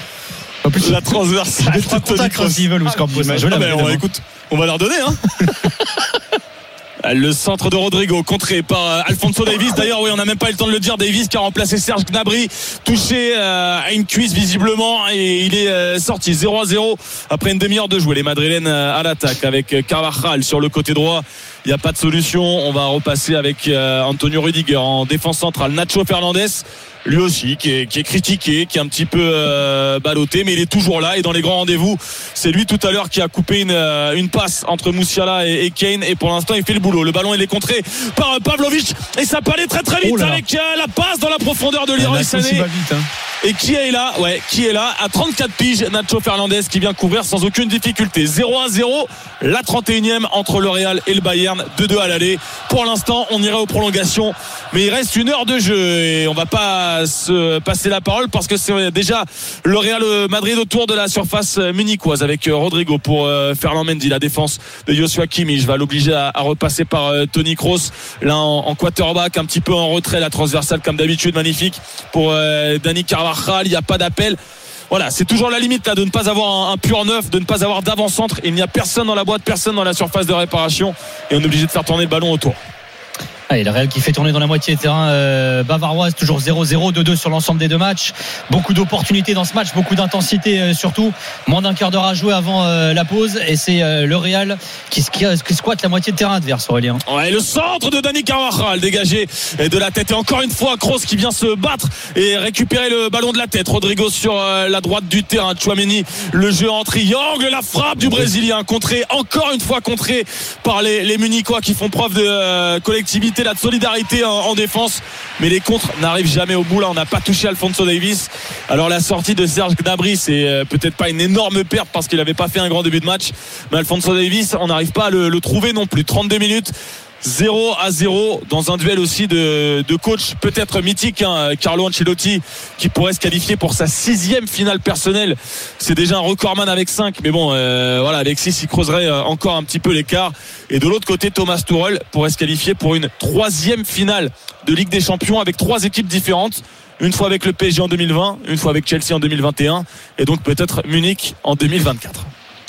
En plus, la transverse. Je vais te contacter s'ils veulent, parce qu'on peut. Écoute, on va leur donner, hein. Le centre de Rodrigo contré par Alphonso Davies. D'ailleurs, oui, on n'a même pas eu le temps de le dire. Davies qui a remplacé Serge Gnabry, touché euh, à une cuisse visiblement, et il est euh, sorti zéro à zéro après une demi-heure de jouer. Les Madrilènes euh, à l'attaque avec Carvajal sur le côté droit. Il n'y a pas de solution. On va repasser avec euh, Antonio Rudiger en défense centrale. Nacho Fernandez. lui aussi qui est, qui est critiqué, qui est un petit peu euh, ballotté, mais il est toujours là et dans les grands rendez-vous c'est lui tout à l'heure qui a coupé une, une passe entre Musiala et, et Kane et pour l'instant il fait le boulot. Le ballon il est contré par Pavlovic et ça peut aller très très vite oh avec euh, la passe dans la profondeur de Leroy Sané. Et qui est là ouais qui est là à trente-quatre piges, Nacho Fernandez qui vient couvrir sans aucune difficulté. Zéro à zéro, la trente et unième entre le Real et le Bayern, deux deux à l'aller. Pour l'instant on irait aux prolongations mais il reste une heure de jeu et on va pas se passer la parole parce que c'est déjà le Real Madrid autour de la surface munichoise avec Rodrigo pour Ferland Mendy. La défense de Joshua Kimmich va l'obliger à, à repasser par Toni Kroos là en, en quarterback un petit peu en retrait, la transversale comme d'habitude magnifique pour euh, Dani Carvajal. Il n'y a pas d'appel. Voilà, c'est toujours la limite là de ne pas avoir un, un pur neuf, de ne pas avoir d'avant-centre. Il n'y a personne dans la boîte, personne dans la surface de réparation et on est obligé de faire tourner le ballon autour. Allez, le Real qui fait tourner dans la moitié de terrain euh, bavaroise, toujours zéro zéro, deux deux sur l'ensemble des deux matchs. Beaucoup d'opportunités dans ce match, beaucoup d'intensité euh, surtout. Moins d'un quart d'heure à jouer avant euh, la pause et c'est euh, le Real qui, qui squatte la moitié de terrain adverse, Aurélien. Ouais, le centre de Dani Carvajal dégagé de la tête et encore une fois Kroos qui vient se battre et récupérer le ballon de la tête. Rodrigo sur euh, la droite du terrain, Tchouaméni, le jeu en triangle, la frappe du Brésilien contré, encore une fois contré par les, les Munichois qui font preuve de euh, collectivité, là, de solidarité en, en défense, mais les contres n'arrivent jamais au bout. Là on n'a pas touché Alphonso Davies. Alors la sortie de Serge Gnabry c'est euh, peut-être pas une énorme perte parce qu'il n'avait pas fait un grand début de match, mais Alphonso Davies on n'arrive pas à le, le trouver non plus. Trente-deux minutes, zéro à zéro dans un duel aussi de, de coach peut-être mythique, hein, Carlo Ancelotti qui pourrait se qualifier pour sa sixième finale personnelle. C'est déjà un recordman avec cinq, mais bon euh, voilà, Alexis il creuserait encore un petit peu l'écart. Et de l'autre côté Thomas Tuchel pourrait se qualifier pour une troisième finale de Ligue des Champions avec trois équipes différentes, une fois avec le P S G en deux mille vingt, une fois avec Chelsea en deux mille vingt et un et donc peut-être Munich en deux mille vingt-quatre.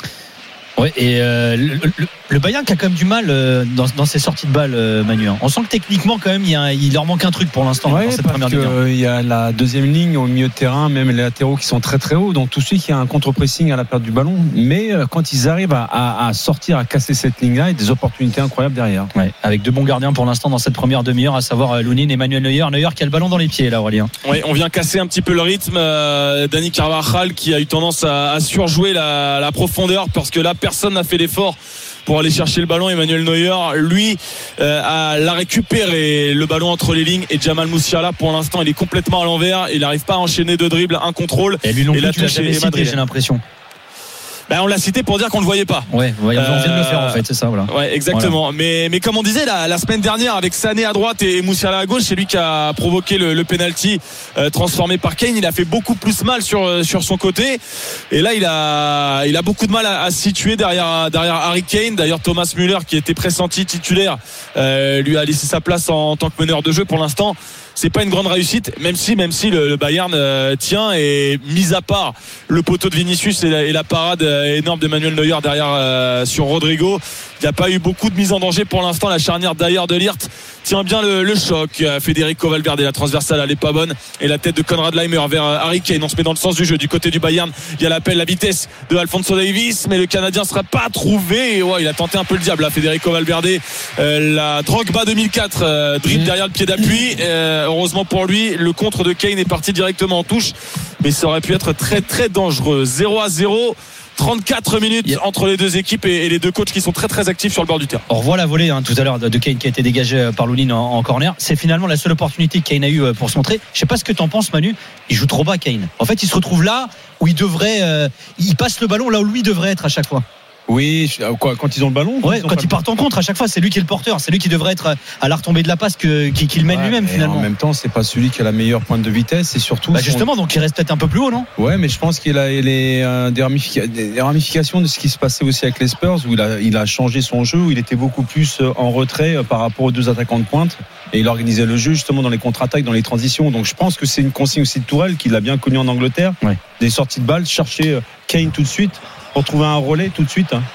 Ouais, et euh, le, le, le Bayern qui a quand même du mal euh, dans, dans ses sorties de balles, euh, Manu. On sent que techniquement quand même il, y a, il leur manque un truc pour l'instant ouais, dans cette parce première que, demi-heure. Euh, il y a la deuxième ligne au milieu de terrain, même les latéraux qui sont très très hauts, donc tout de suite il y a un contre-pressing à la perte du ballon. Mais euh, quand ils arrivent à, à, à sortir, à casser cette ligne-là, il y a des opportunités incroyables derrière. Ouais, avec deux bons gardiens pour l'instant dans cette première demi-heure, à savoir euh, Lunin et Manuel Neuer. Neuer qui a le ballon dans les pieds là, Aurélien. Oui, on vient casser un petit peu le rythme. Euh, Dani Carvajal qui a eu tendance à, à surjouer la, la profondeur parce que là personne n'a fait l'effort pour aller chercher le ballon. Emmanuel Neuer lui euh, a la récupéré le ballon entre les lignes et Jamal Musiala pour l'instant il est complètement à l'envers, il n'arrive pas à enchaîner deux dribbles, un contrôle et lui non plus, et la tu l'as jamais cité, j'ai l'impression. Ben on l'a cité pour dire qu'on le voyait pas. Ouais, ouais on euh, vient de le faire en fait, c'est ça, voilà. Ouais, exactement. Voilà. Mais mais comme on disait la, la semaine dernière avec Sané à droite et, et Musiala à gauche, c'est lui qui a provoqué le, le penalty euh, transformé par Kane. Il a fait beaucoup plus mal sur sur son côté. Et là il a il a beaucoup de mal à, à se situer derrière derrière Harry Kane. D'ailleurs Thomas Müller qui était pressenti titulaire euh, lui a laissé sa place en, en tant que meneur de jeu pour l'instant. C'est pas une grande réussite, même si même si le, le Bayern euh, tient et mis à part le poteau de Vinicius et la, et la parade euh, énorme d'Emmanuel Neuer derrière euh, sur Rodrigo, il n'y a pas eu beaucoup de mise en danger pour l'instant. La charnière d'ailleurs de Ligt tient bien le, le choc. Federico Valverde, la transversale elle est pas bonne et la tête de Konrad Laimer vers Harry Kane. On se met dans le sens du jeu du côté du Bayern. Il y a l'appel, la vitesse de Alphonso Davies, mais le Canadien ne sera pas trouvé. Et ouais, il a tenté un peu le diable là, Federico Valverde. Euh, la Drogba deux mille quatre, euh, dribble mmh. derrière le pied d'appui. Euh, heureusement pour lui, le contre de Kane est parti directement en touche, mais ça aurait pu être très très dangereux. zéro à zéro. trente-quatre minutes yeah. entre les deux équipes et, et les deux coachs qui sont très très actifs sur le bord du terrain. On revoit la volée hein, tout à l'heure de, de Kane qui a été dégagée par Lunin en, en corner. C'est finalement la seule opportunité que Kane a eu pour se montrer. Je sais pas ce que t'en penses, Manu. Il joue trop bas, Kane. En fait, il se retrouve là où il devrait, euh, il passe le ballon là où lui devrait être à chaque fois. Oui, quoi, quand ils ont le ballon. Ouais, quand ils partent en contre à chaque fois, c'est lui qui est le porteur, c'est lui qui devrait être à la retombée de la passe que qui, qui le mène ouais, lui-même finalement. En même temps, c'est pas celui qui a la meilleure pointe de vitesse, et surtout. Bah justement, son... donc il reste peut-être un peu plus haut, non ? Ouais, mais je pense qu'il a les, euh, des, ramifica... des ramifications de ce qui se passait aussi avec les Spurs, où il a, il a changé son jeu, où il était beaucoup plus en retrait par rapport aux deux attaquants de pointe, et il organisait le jeu justement dans les contre-attaques, dans les transitions. Donc je pense que c'est une consigne aussi de Tourelle, qu'il a bien connu en Angleterre, ouais. Des sorties de balles, chercher Kane tout de suite pour trouver un relais tout de suite. Hein.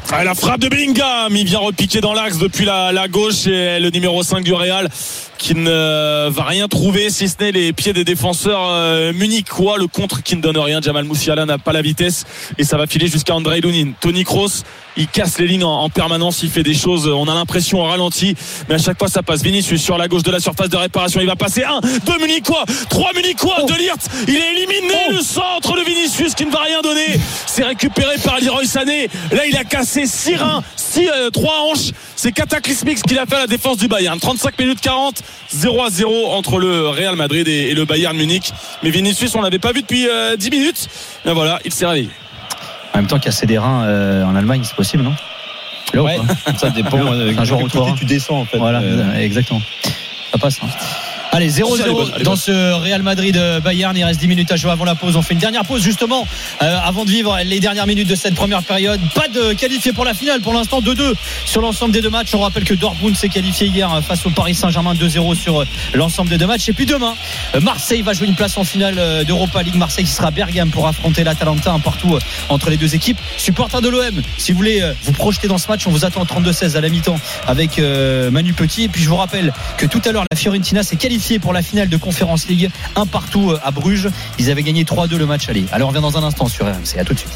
Ah, la frappe de Bellingham, il vient repiquer dans l'axe depuis la, la gauche et le numéro cinq du Real qui ne va rien trouver si ce n'est les pieds des défenseurs euh, munichois. Le contre qui ne donne rien. Jamal Musiala n'a pas la vitesse et ça va filer jusqu'à André Lunin. Toni Kroos, il casse les lignes en, en permanence, il fait des choses, on a l'impression au ralenti, mais à chaque fois ça passe. Vinicius sur la gauche de la surface de réparation, il va passer un, deux munichois, trois munichois, oh. De Ligt, il est éliminé. Oh. Le centre de Vinicius qui ne va rien donner, c'est récupéré par Leroy Sané. Là il a cassé six reins, six, euh, trois hanches. C'est cataclysmique ce qu'il a fait à la défense du Bayern. Trente-cinq minutes quarante, zéro à zéro entre le Real Madrid et, et le Bayern Munich. Mais Vinicius on l'avait pas vu depuis euh, dix minutes. Et voilà, il s'est réveillé. En même temps, casser des reins euh, en Allemagne, c'est possible, non? Ouais. Ça dépend. Euh, un jour où tu descends en fait. Voilà, euh... exactement. Ça passe. Hein. Allez, zéro zéro dans ce Real Madrid Bayern. Il reste dix minutes à jouer avant la pause. On fait une dernière pause justement euh, avant de vivre les dernières minutes de cette première période. Pas de qualifié pour la finale pour l'instant, deux deux sur l'ensemble des deux matchs. On rappelle que Dortmund s'est qualifié hier face au Paris Saint-Germain, deux zéro sur l'ensemble des deux matchs. Et puis demain, Marseille va jouer une place en finale d'Europa League. Marseille qui sera à Bergame pour affronter l'Atalanta, un partout entre les deux équipes. Supporters de l'O M, si vous voulez vous projeter dans ce match, on vous attend au trente-deux seize à la mi-temps avec euh, Manu Petit. Et puis je vous rappelle que tout à l'heure la Fiorentina s'est qualifiée pour la finale de Conference League, un partout à Bruges. Ils avaient gagné trois deux le match aller. Alors on revient dans un instant sur R M C. À tout de suite.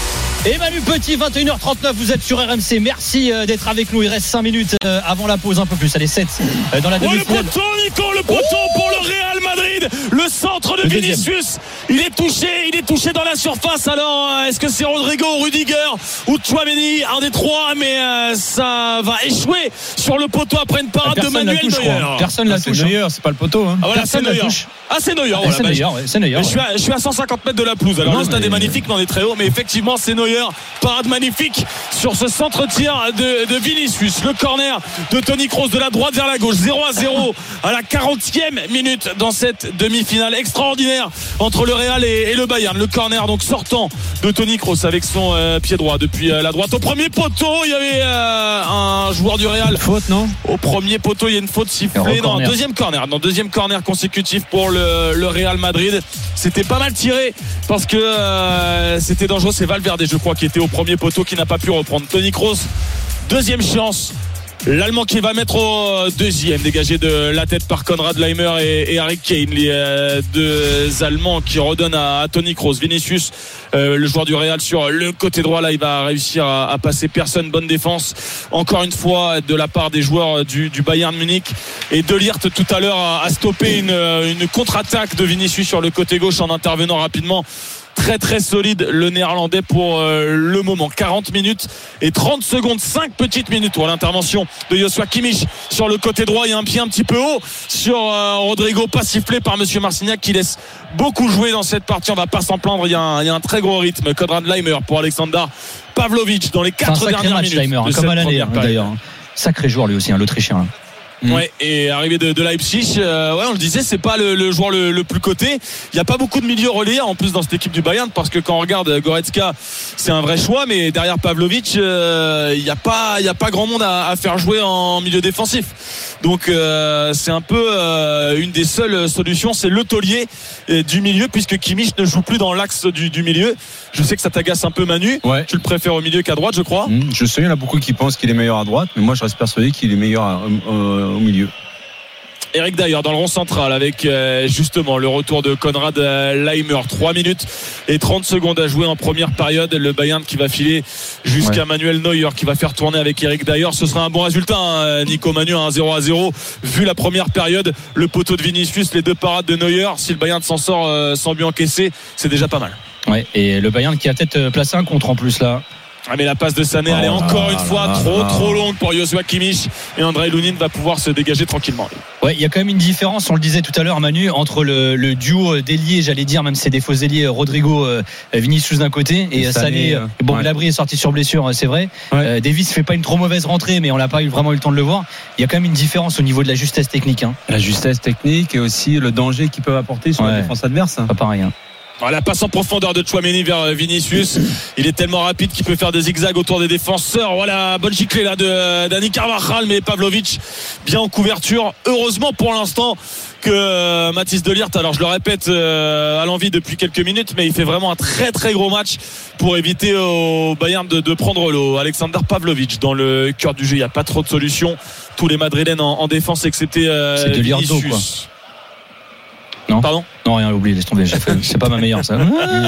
Et Manu Petit, vingt et une heures trente-neuf, vous êtes sur R M C. Merci d'être avec nous. Il reste cinq minutes avant la pause, un peu plus. Allez, sept dans la demi-finale. Oh, le poteau, Nico, le poteau oh pour le Real Madrid. Le centre de le Vinicius. Il est touché, il est touché dans la surface. Alors, est-ce que c'est Rodrigo, Rudiger ou Tchouaméni, un des trois? Mais euh, ça va échouer sur le poteau après une parade de Manuel Neuer. Personne ne la touche. Neuer, c'est pas le poteau. Hein. Ah, voilà, c'est Neuer. Ah, c'est Neuer. Voilà, c'est Neuer, ouais, c'est Neuer. Je suis à, je suis à cent cinquante mètres de la pelouse. Alors, non, le stade mais... est magnifique, mais on est très haut. Mais effectivement, c'est Neuer. Parade magnifique sur ce centre-tir de, de Vinicius. Le corner de Toni Kroos de la droite vers la gauche. zéro à zéro à la quarantième minute dans cette demi-finale extraordinaire entre le Real et, et le Bayern. Le corner donc sortant de Toni Kroos avec son euh, pied droit depuis euh, la droite. Au premier poteau, il y avait euh, un joueur du Real. Faute, non? Au premier poteau, il y a une faute sifflée. Non, deuxième corner. Non, deuxième corner consécutif pour le, le Real Madrid. C'était pas mal tiré parce que euh, c'était dangereux. C'est Valverde, je crois, qui était au premier poteau, qui n'a pas pu reprendre. Toni Kroos, deuxième chance. L'Allemand qui va mettre au deuxième, dégagé de la tête par Konrad Laimer et, et Harry Kane, les euh, deux Allemands qui redonnent à, à Toni Kroos. Vinicius, euh, le joueur du Real sur le côté droit, là il va réussir à, à passer personne. Bonne défense encore une fois de la part des joueurs du, du Bayern Munich. Et De Ligt tout à l'heure a, a stoppé une, une contre-attaque de Vinicius sur le côté gauche en intervenant rapidement. Très très solide le néerlandais pour euh, le moment. Quarante minutes et trente secondes, cinq petites minutes pour l'intervention de Joshua Kimmich sur le côté droit. Il y a un pied un petit peu haut sur euh, Rodrigo, pas sifflé par monsieur Marcignac qui laisse beaucoup jouer dans cette partie. On va pas s'en plaindre, il y a un, il y a un très gros rythme. Konrad Laimer pour Alexander Pavlovic dans les quatre dernières match, minutes Laimer, de comme cette à l'année première d'ailleurs. Sacré joueur lui aussi, hein, l'Autrichien. Mmh. Ouais, et arrivé de, de Leipzig, euh, ouais, on le disait, c'est pas le, le joueur le, le plus coté. Il y a pas beaucoup de milieux relayés en plus dans cette équipe du Bayern, parce que quand on regarde Goretzka, c'est un vrai choix, mais derrière Pavlovic, euh, il y a pas, il y a pas grand monde à, à faire jouer en milieu défensif. Donc euh, c'est un peu euh, une des seules solutions, c'est le taulier du milieu, puisque Kimmich ne joue plus dans l'axe du, du milieu. Je sais que ça t'agace un peu, Manu. Ouais. Tu le préfères au milieu qu'à droite, je crois. Mmh, je sais, il y en a beaucoup qui pensent qu'il est meilleur à droite, mais moi je reste persuadé qu'il est meilleur à, euh, au milieu. Eric d'ailleurs dans le rond central avec euh, justement le retour de Konrad euh, Laimer. Trois minutes et trente secondes à jouer en première période. Le Bayern qui va filer jusqu'à ouais. Manuel Neuer qui va faire tourner avec Eric d'ailleurs. Ce sera un bon résultat, hein, Nico Manu, un zéro à zéro vu la première période. Le poteau de Vinicius, les deux parades de Neuer. Si le Bayern s'en sort euh, sans but encaissé, c'est déjà pas mal. Ouais, et le Bayern qui a peut-être placé un contre en plus là. Ah mais la passe de Sané, oh elle est encore là, une fois là, trop là. trop longue pour Joshua Kimmich, et André Lunin va pouvoir se dégager tranquillement. Ouais, il y a quand même une différence, on le disait tout à l'heure Manu, entre le, le duo d'ailier, j'allais dire, même si c'est des faux ailiers, Rodrigo, euh, Vinicius d'un côté et, et Sané, Sané euh, bon ouais. Gnabry est sorti sur blessure, c'est vrai. Ouais. Euh, Davis fait pas une trop mauvaise rentrée, mais on n'a pas eu vraiment eu le temps de le voir. Il y a quand même une différence au niveau de la justesse technique. Hein. La justesse technique et aussi le danger qu'ils peuvent apporter sur ouais. la défense adverse. Pas pareil. Hein. La passe en profondeur de Tchouaméni vers Vinicius. Il est tellement rapide qu'il peut faire des zigzags autour des défenseurs. Voilà, bonne giclée là de Dani Carvajal, mais Pavlovic bien en couverture. Heureusement pour l'instant que euh, Mathis de Ligt. Alors je le répète euh, à l'envi depuis quelques minutes, mais il fait vraiment un très très gros match pour éviter au Bayern de, de prendre l'eau. Alexander Pavlovic dans le cœur du jeu, il n'y a pas trop de solutions. Tous les Madrilènes en, en défense excepté euh, c'est de Ligt quoi. Non, pardon, non, rien, oublie, laisse tomber. C'est pas ma meilleure ça.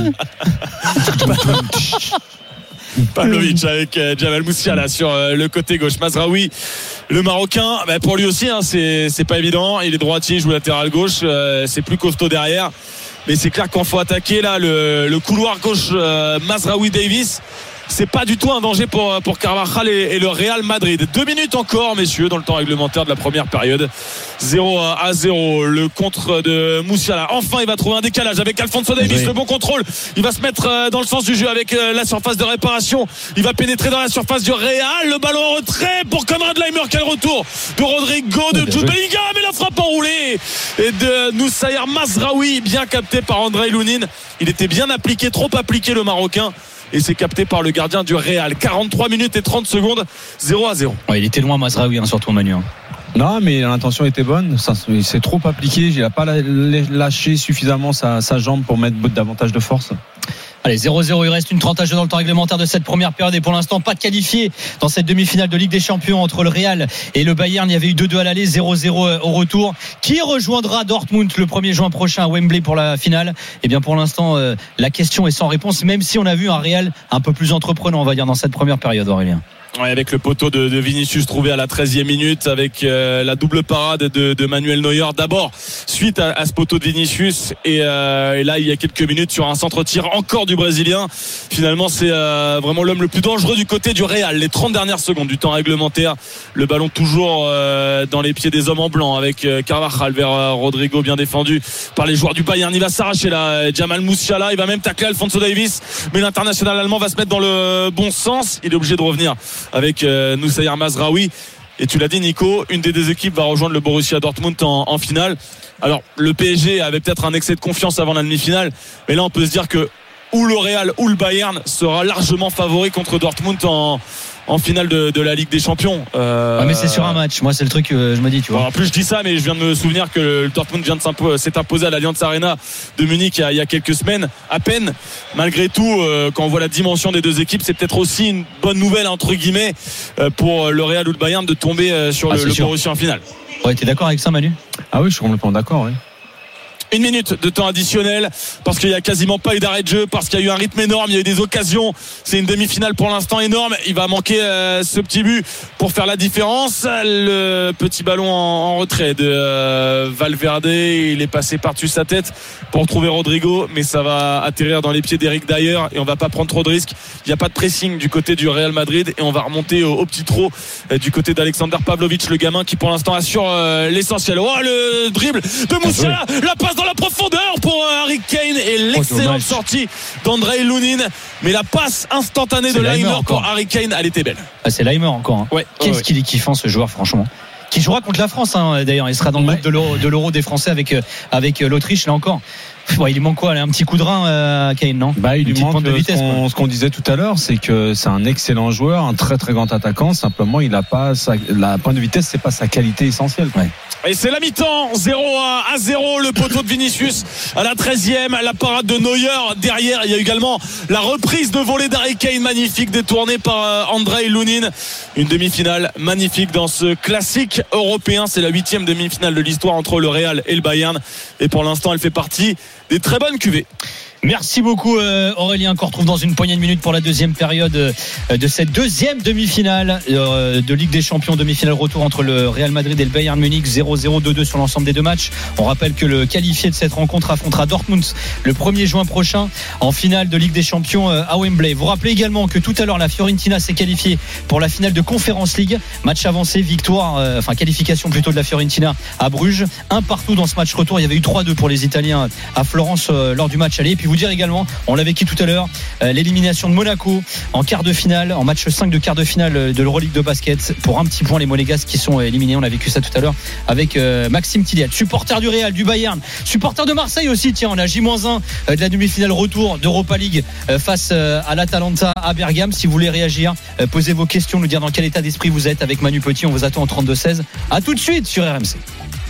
Pavlovic avec euh, Jamal Moussiala sur euh, le côté gauche. Mazraoui, le Marocain, bah, pour lui aussi hein, c'est, c'est pas évident, il est droitier, il joue latéral gauche, euh, c'est plus costaud derrière, mais c'est clair qu'on faut attaquer là le, le couloir gauche euh, Mazraoui Davis, c'est pas du tout un danger pour, pour Carvajal et, et le Real Madrid. Deux minutes encore messieurs dans le temps réglementaire de la première période. zéro à zéro, le contre de Moussiala. Enfin il va trouver un décalage avec Alphonso Davies, oui. Le bon contrôle, il va se mettre dans le sens du jeu avec la surface de réparation, il va pénétrer dans la surface du Real, le ballon en retrait pour Konrad Laimer. Quel retour de Rodrigo, de Jude Bellingham, et la frappe enroulée et de Noussaïr Mazraoui, bien capté par Andrei Lunin. Il était bien appliqué, trop appliqué le Marocain, et c'est capté par le gardien du Real. Quarante-trois minutes et trente secondes, zéro à zéro. Ouais, il était loin Mazraoui hein, surtout Manu. Hein. Non, mais l'intention était bonne. Ça, c'est trop appliqué. Il n'a pas lâché suffisamment sa, sa jambe pour mettre davantage de force. Allez, zéro zéro, il reste une trentaine dans le temps réglementaire de cette première période et pour l'instant pas de qualifié dans cette demi-finale de Ligue des Champions entre le Real et le Bayern. Il y avait eu deux deux à l'aller, zéro zéro au retour. Qui rejoindra Dortmund le premier juin prochain à Wembley pour la finale? Eh bien pour l'instant euh, la question est sans réponse, même si on a vu un Real un peu plus entreprenant on va dire dans cette première période, Aurélien. Ouais, avec le poteau de, de Vinicius trouvé à la treizième minute, avec euh, la double parade de, de Manuel Neuer d'abord suite à, à ce poteau de Vinicius et, euh, et là il y a quelques minutes sur un centre-tir encore du Brésilien. Finalement c'est euh, vraiment l'homme le plus dangereux du côté du Real. Les trente dernières secondes du temps réglementaire, le ballon toujours euh, dans les pieds des hommes en blanc avec euh, Carvajal vers euh, Rodrigo, bien défendu par les joueurs du Bayern. Il va s'arracher là, Jamal Moussiala, il va même tacler Alphonso Davies, mais l'international allemand va se mettre dans le bon sens. Il est obligé de revenir avec euh, Noussaïr Mazraoui. Et tu l'as dit Nico, une des deux équipes va rejoindre le Borussia Dortmund en, en finale. Alors le P S G avait peut-être un excès de confiance avant la demi-finale, mais là on peut se dire que ou le Real ou le Bayern sera largement favori contre Dortmund en, en finale de, de la Ligue des Champions. Euh... Ouais, mais c'est sur un match, moi c'est le truc que je me dis, tu vois. Bon, en plus je dis ça, mais je viens de me souvenir que le Dortmund vient de s'imposer, s'est imposé à l'Allianz Arena de Munich il y, a, il y a quelques semaines à peine. Malgré tout, euh, quand on voit la dimension des deux équipes, c'est peut-être aussi une bonne nouvelle entre guillemets euh, pour le Real ou le Bayern de tomber euh, sur ah, le, le Borussia en finale. Ouais, t'es d'accord avec ça Manu? Ah oui, je suis complètement d'accord, oui. Une minute de temps additionnel parce qu'il n'y a quasiment pas eu d'arrêt de jeu, parce qu'il y a eu un rythme énorme, il y a eu des occasions. C'est une demi-finale pour l'instant énorme. Il va manquer euh, ce petit but pour faire la différence. Le petit ballon en, en retrait de euh, Valverde, il est passé par-dessus sa tête pour trouver Rodrigo, mais ça va atterrir dans les pieds d'Eric Dyer et on va pas prendre trop de risques. Il n'y a pas de pressing du côté du Real Madrid et on va remonter au, au petit trot euh, du côté d'Alexander Pavlovic, le gamin qui pour l'instant assure euh, l'essentiel. Oh, le dribble de Moussiala, la passe dans la profondeur pour Harry Kane et l'excellente oh, sortie d'Andrei Lunin, mais la passe instantanée c'est de Laimer pour Harry Kane, elle était belle. Ah, c'est Laimer encore hein. Ouais, qu'est-ce ouais. qu'il est kiffant ce joueur franchement, qui jouera contre la France hein, d'ailleurs il sera dans le ouais. groupe de l'Euro, de l'Euro des Français avec, avec l'Autriche là encore. Ouais, il lui manque quoi, un petit coup de rein à euh, Kane, non? Bah, il lui manque de vitesse, ce, qu'on, ce qu'on disait tout à l'heure, c'est que c'est un excellent joueur, un très très grand attaquant. Simplement, il a pas sa, la pointe de vitesse, c'est pas sa qualité essentielle. Ouais. Et c'est la mi-temps, zéro à zéro, le poteau de Vinicius à la treizième, la parade de Neuer derrière. Il y a également la reprise de volée d'Harry Kane, magnifique, détournée par Andrei Lunin. Une demi-finale magnifique dans ce classique européen. C'est la huitième demi-finale de l'histoire entre le Real et le Bayern. Et pour l'instant, elle fait partie des très bonnes cuvées. Merci beaucoup Aurélien, qu'on retrouve dans une poignée de minutes pour la deuxième période de cette deuxième demi-finale de Ligue des Champions, demi-finale retour entre le Real Madrid et le Bayern Munich, zéro zéro, deux deux sur l'ensemble des deux matchs. On rappelle que le qualifié de cette rencontre affrontera Dortmund le premier juin prochain en finale de Ligue des Champions à Wembley. Vous rappelez également que tout à l'heure la Fiorentina s'est qualifiée pour la finale de Conference League, match avancé, victoire, euh, enfin qualification plutôt de la Fiorentina à Bruges, un partout dans ce match retour. Il y avait eu trois deux pour les Italiens à Florence euh, lors du match aller. Et puis vous dire également, on l'a vécu tout à l'heure, euh, l'élimination de Monaco en quart de finale, en match cinq de quart de finale de l'Euroleague de basket. Pour un petit point, les Monégasques qui sont éliminés. On a vécu ça tout à l'heure avec euh, Maxime Tilliat, supporter du Real, du Bayern, supporter de Marseille aussi. Tiens, on a J moins un euh, de la demi-finale retour d'Europa League euh, face euh, à l'Atalanta à Bergame. Si vous voulez réagir, euh, posez vos questions, nous dire dans quel état d'esprit vous êtes avec Manu Petit. On vous attend en trente-deux seize. À tout de suite sur R M C.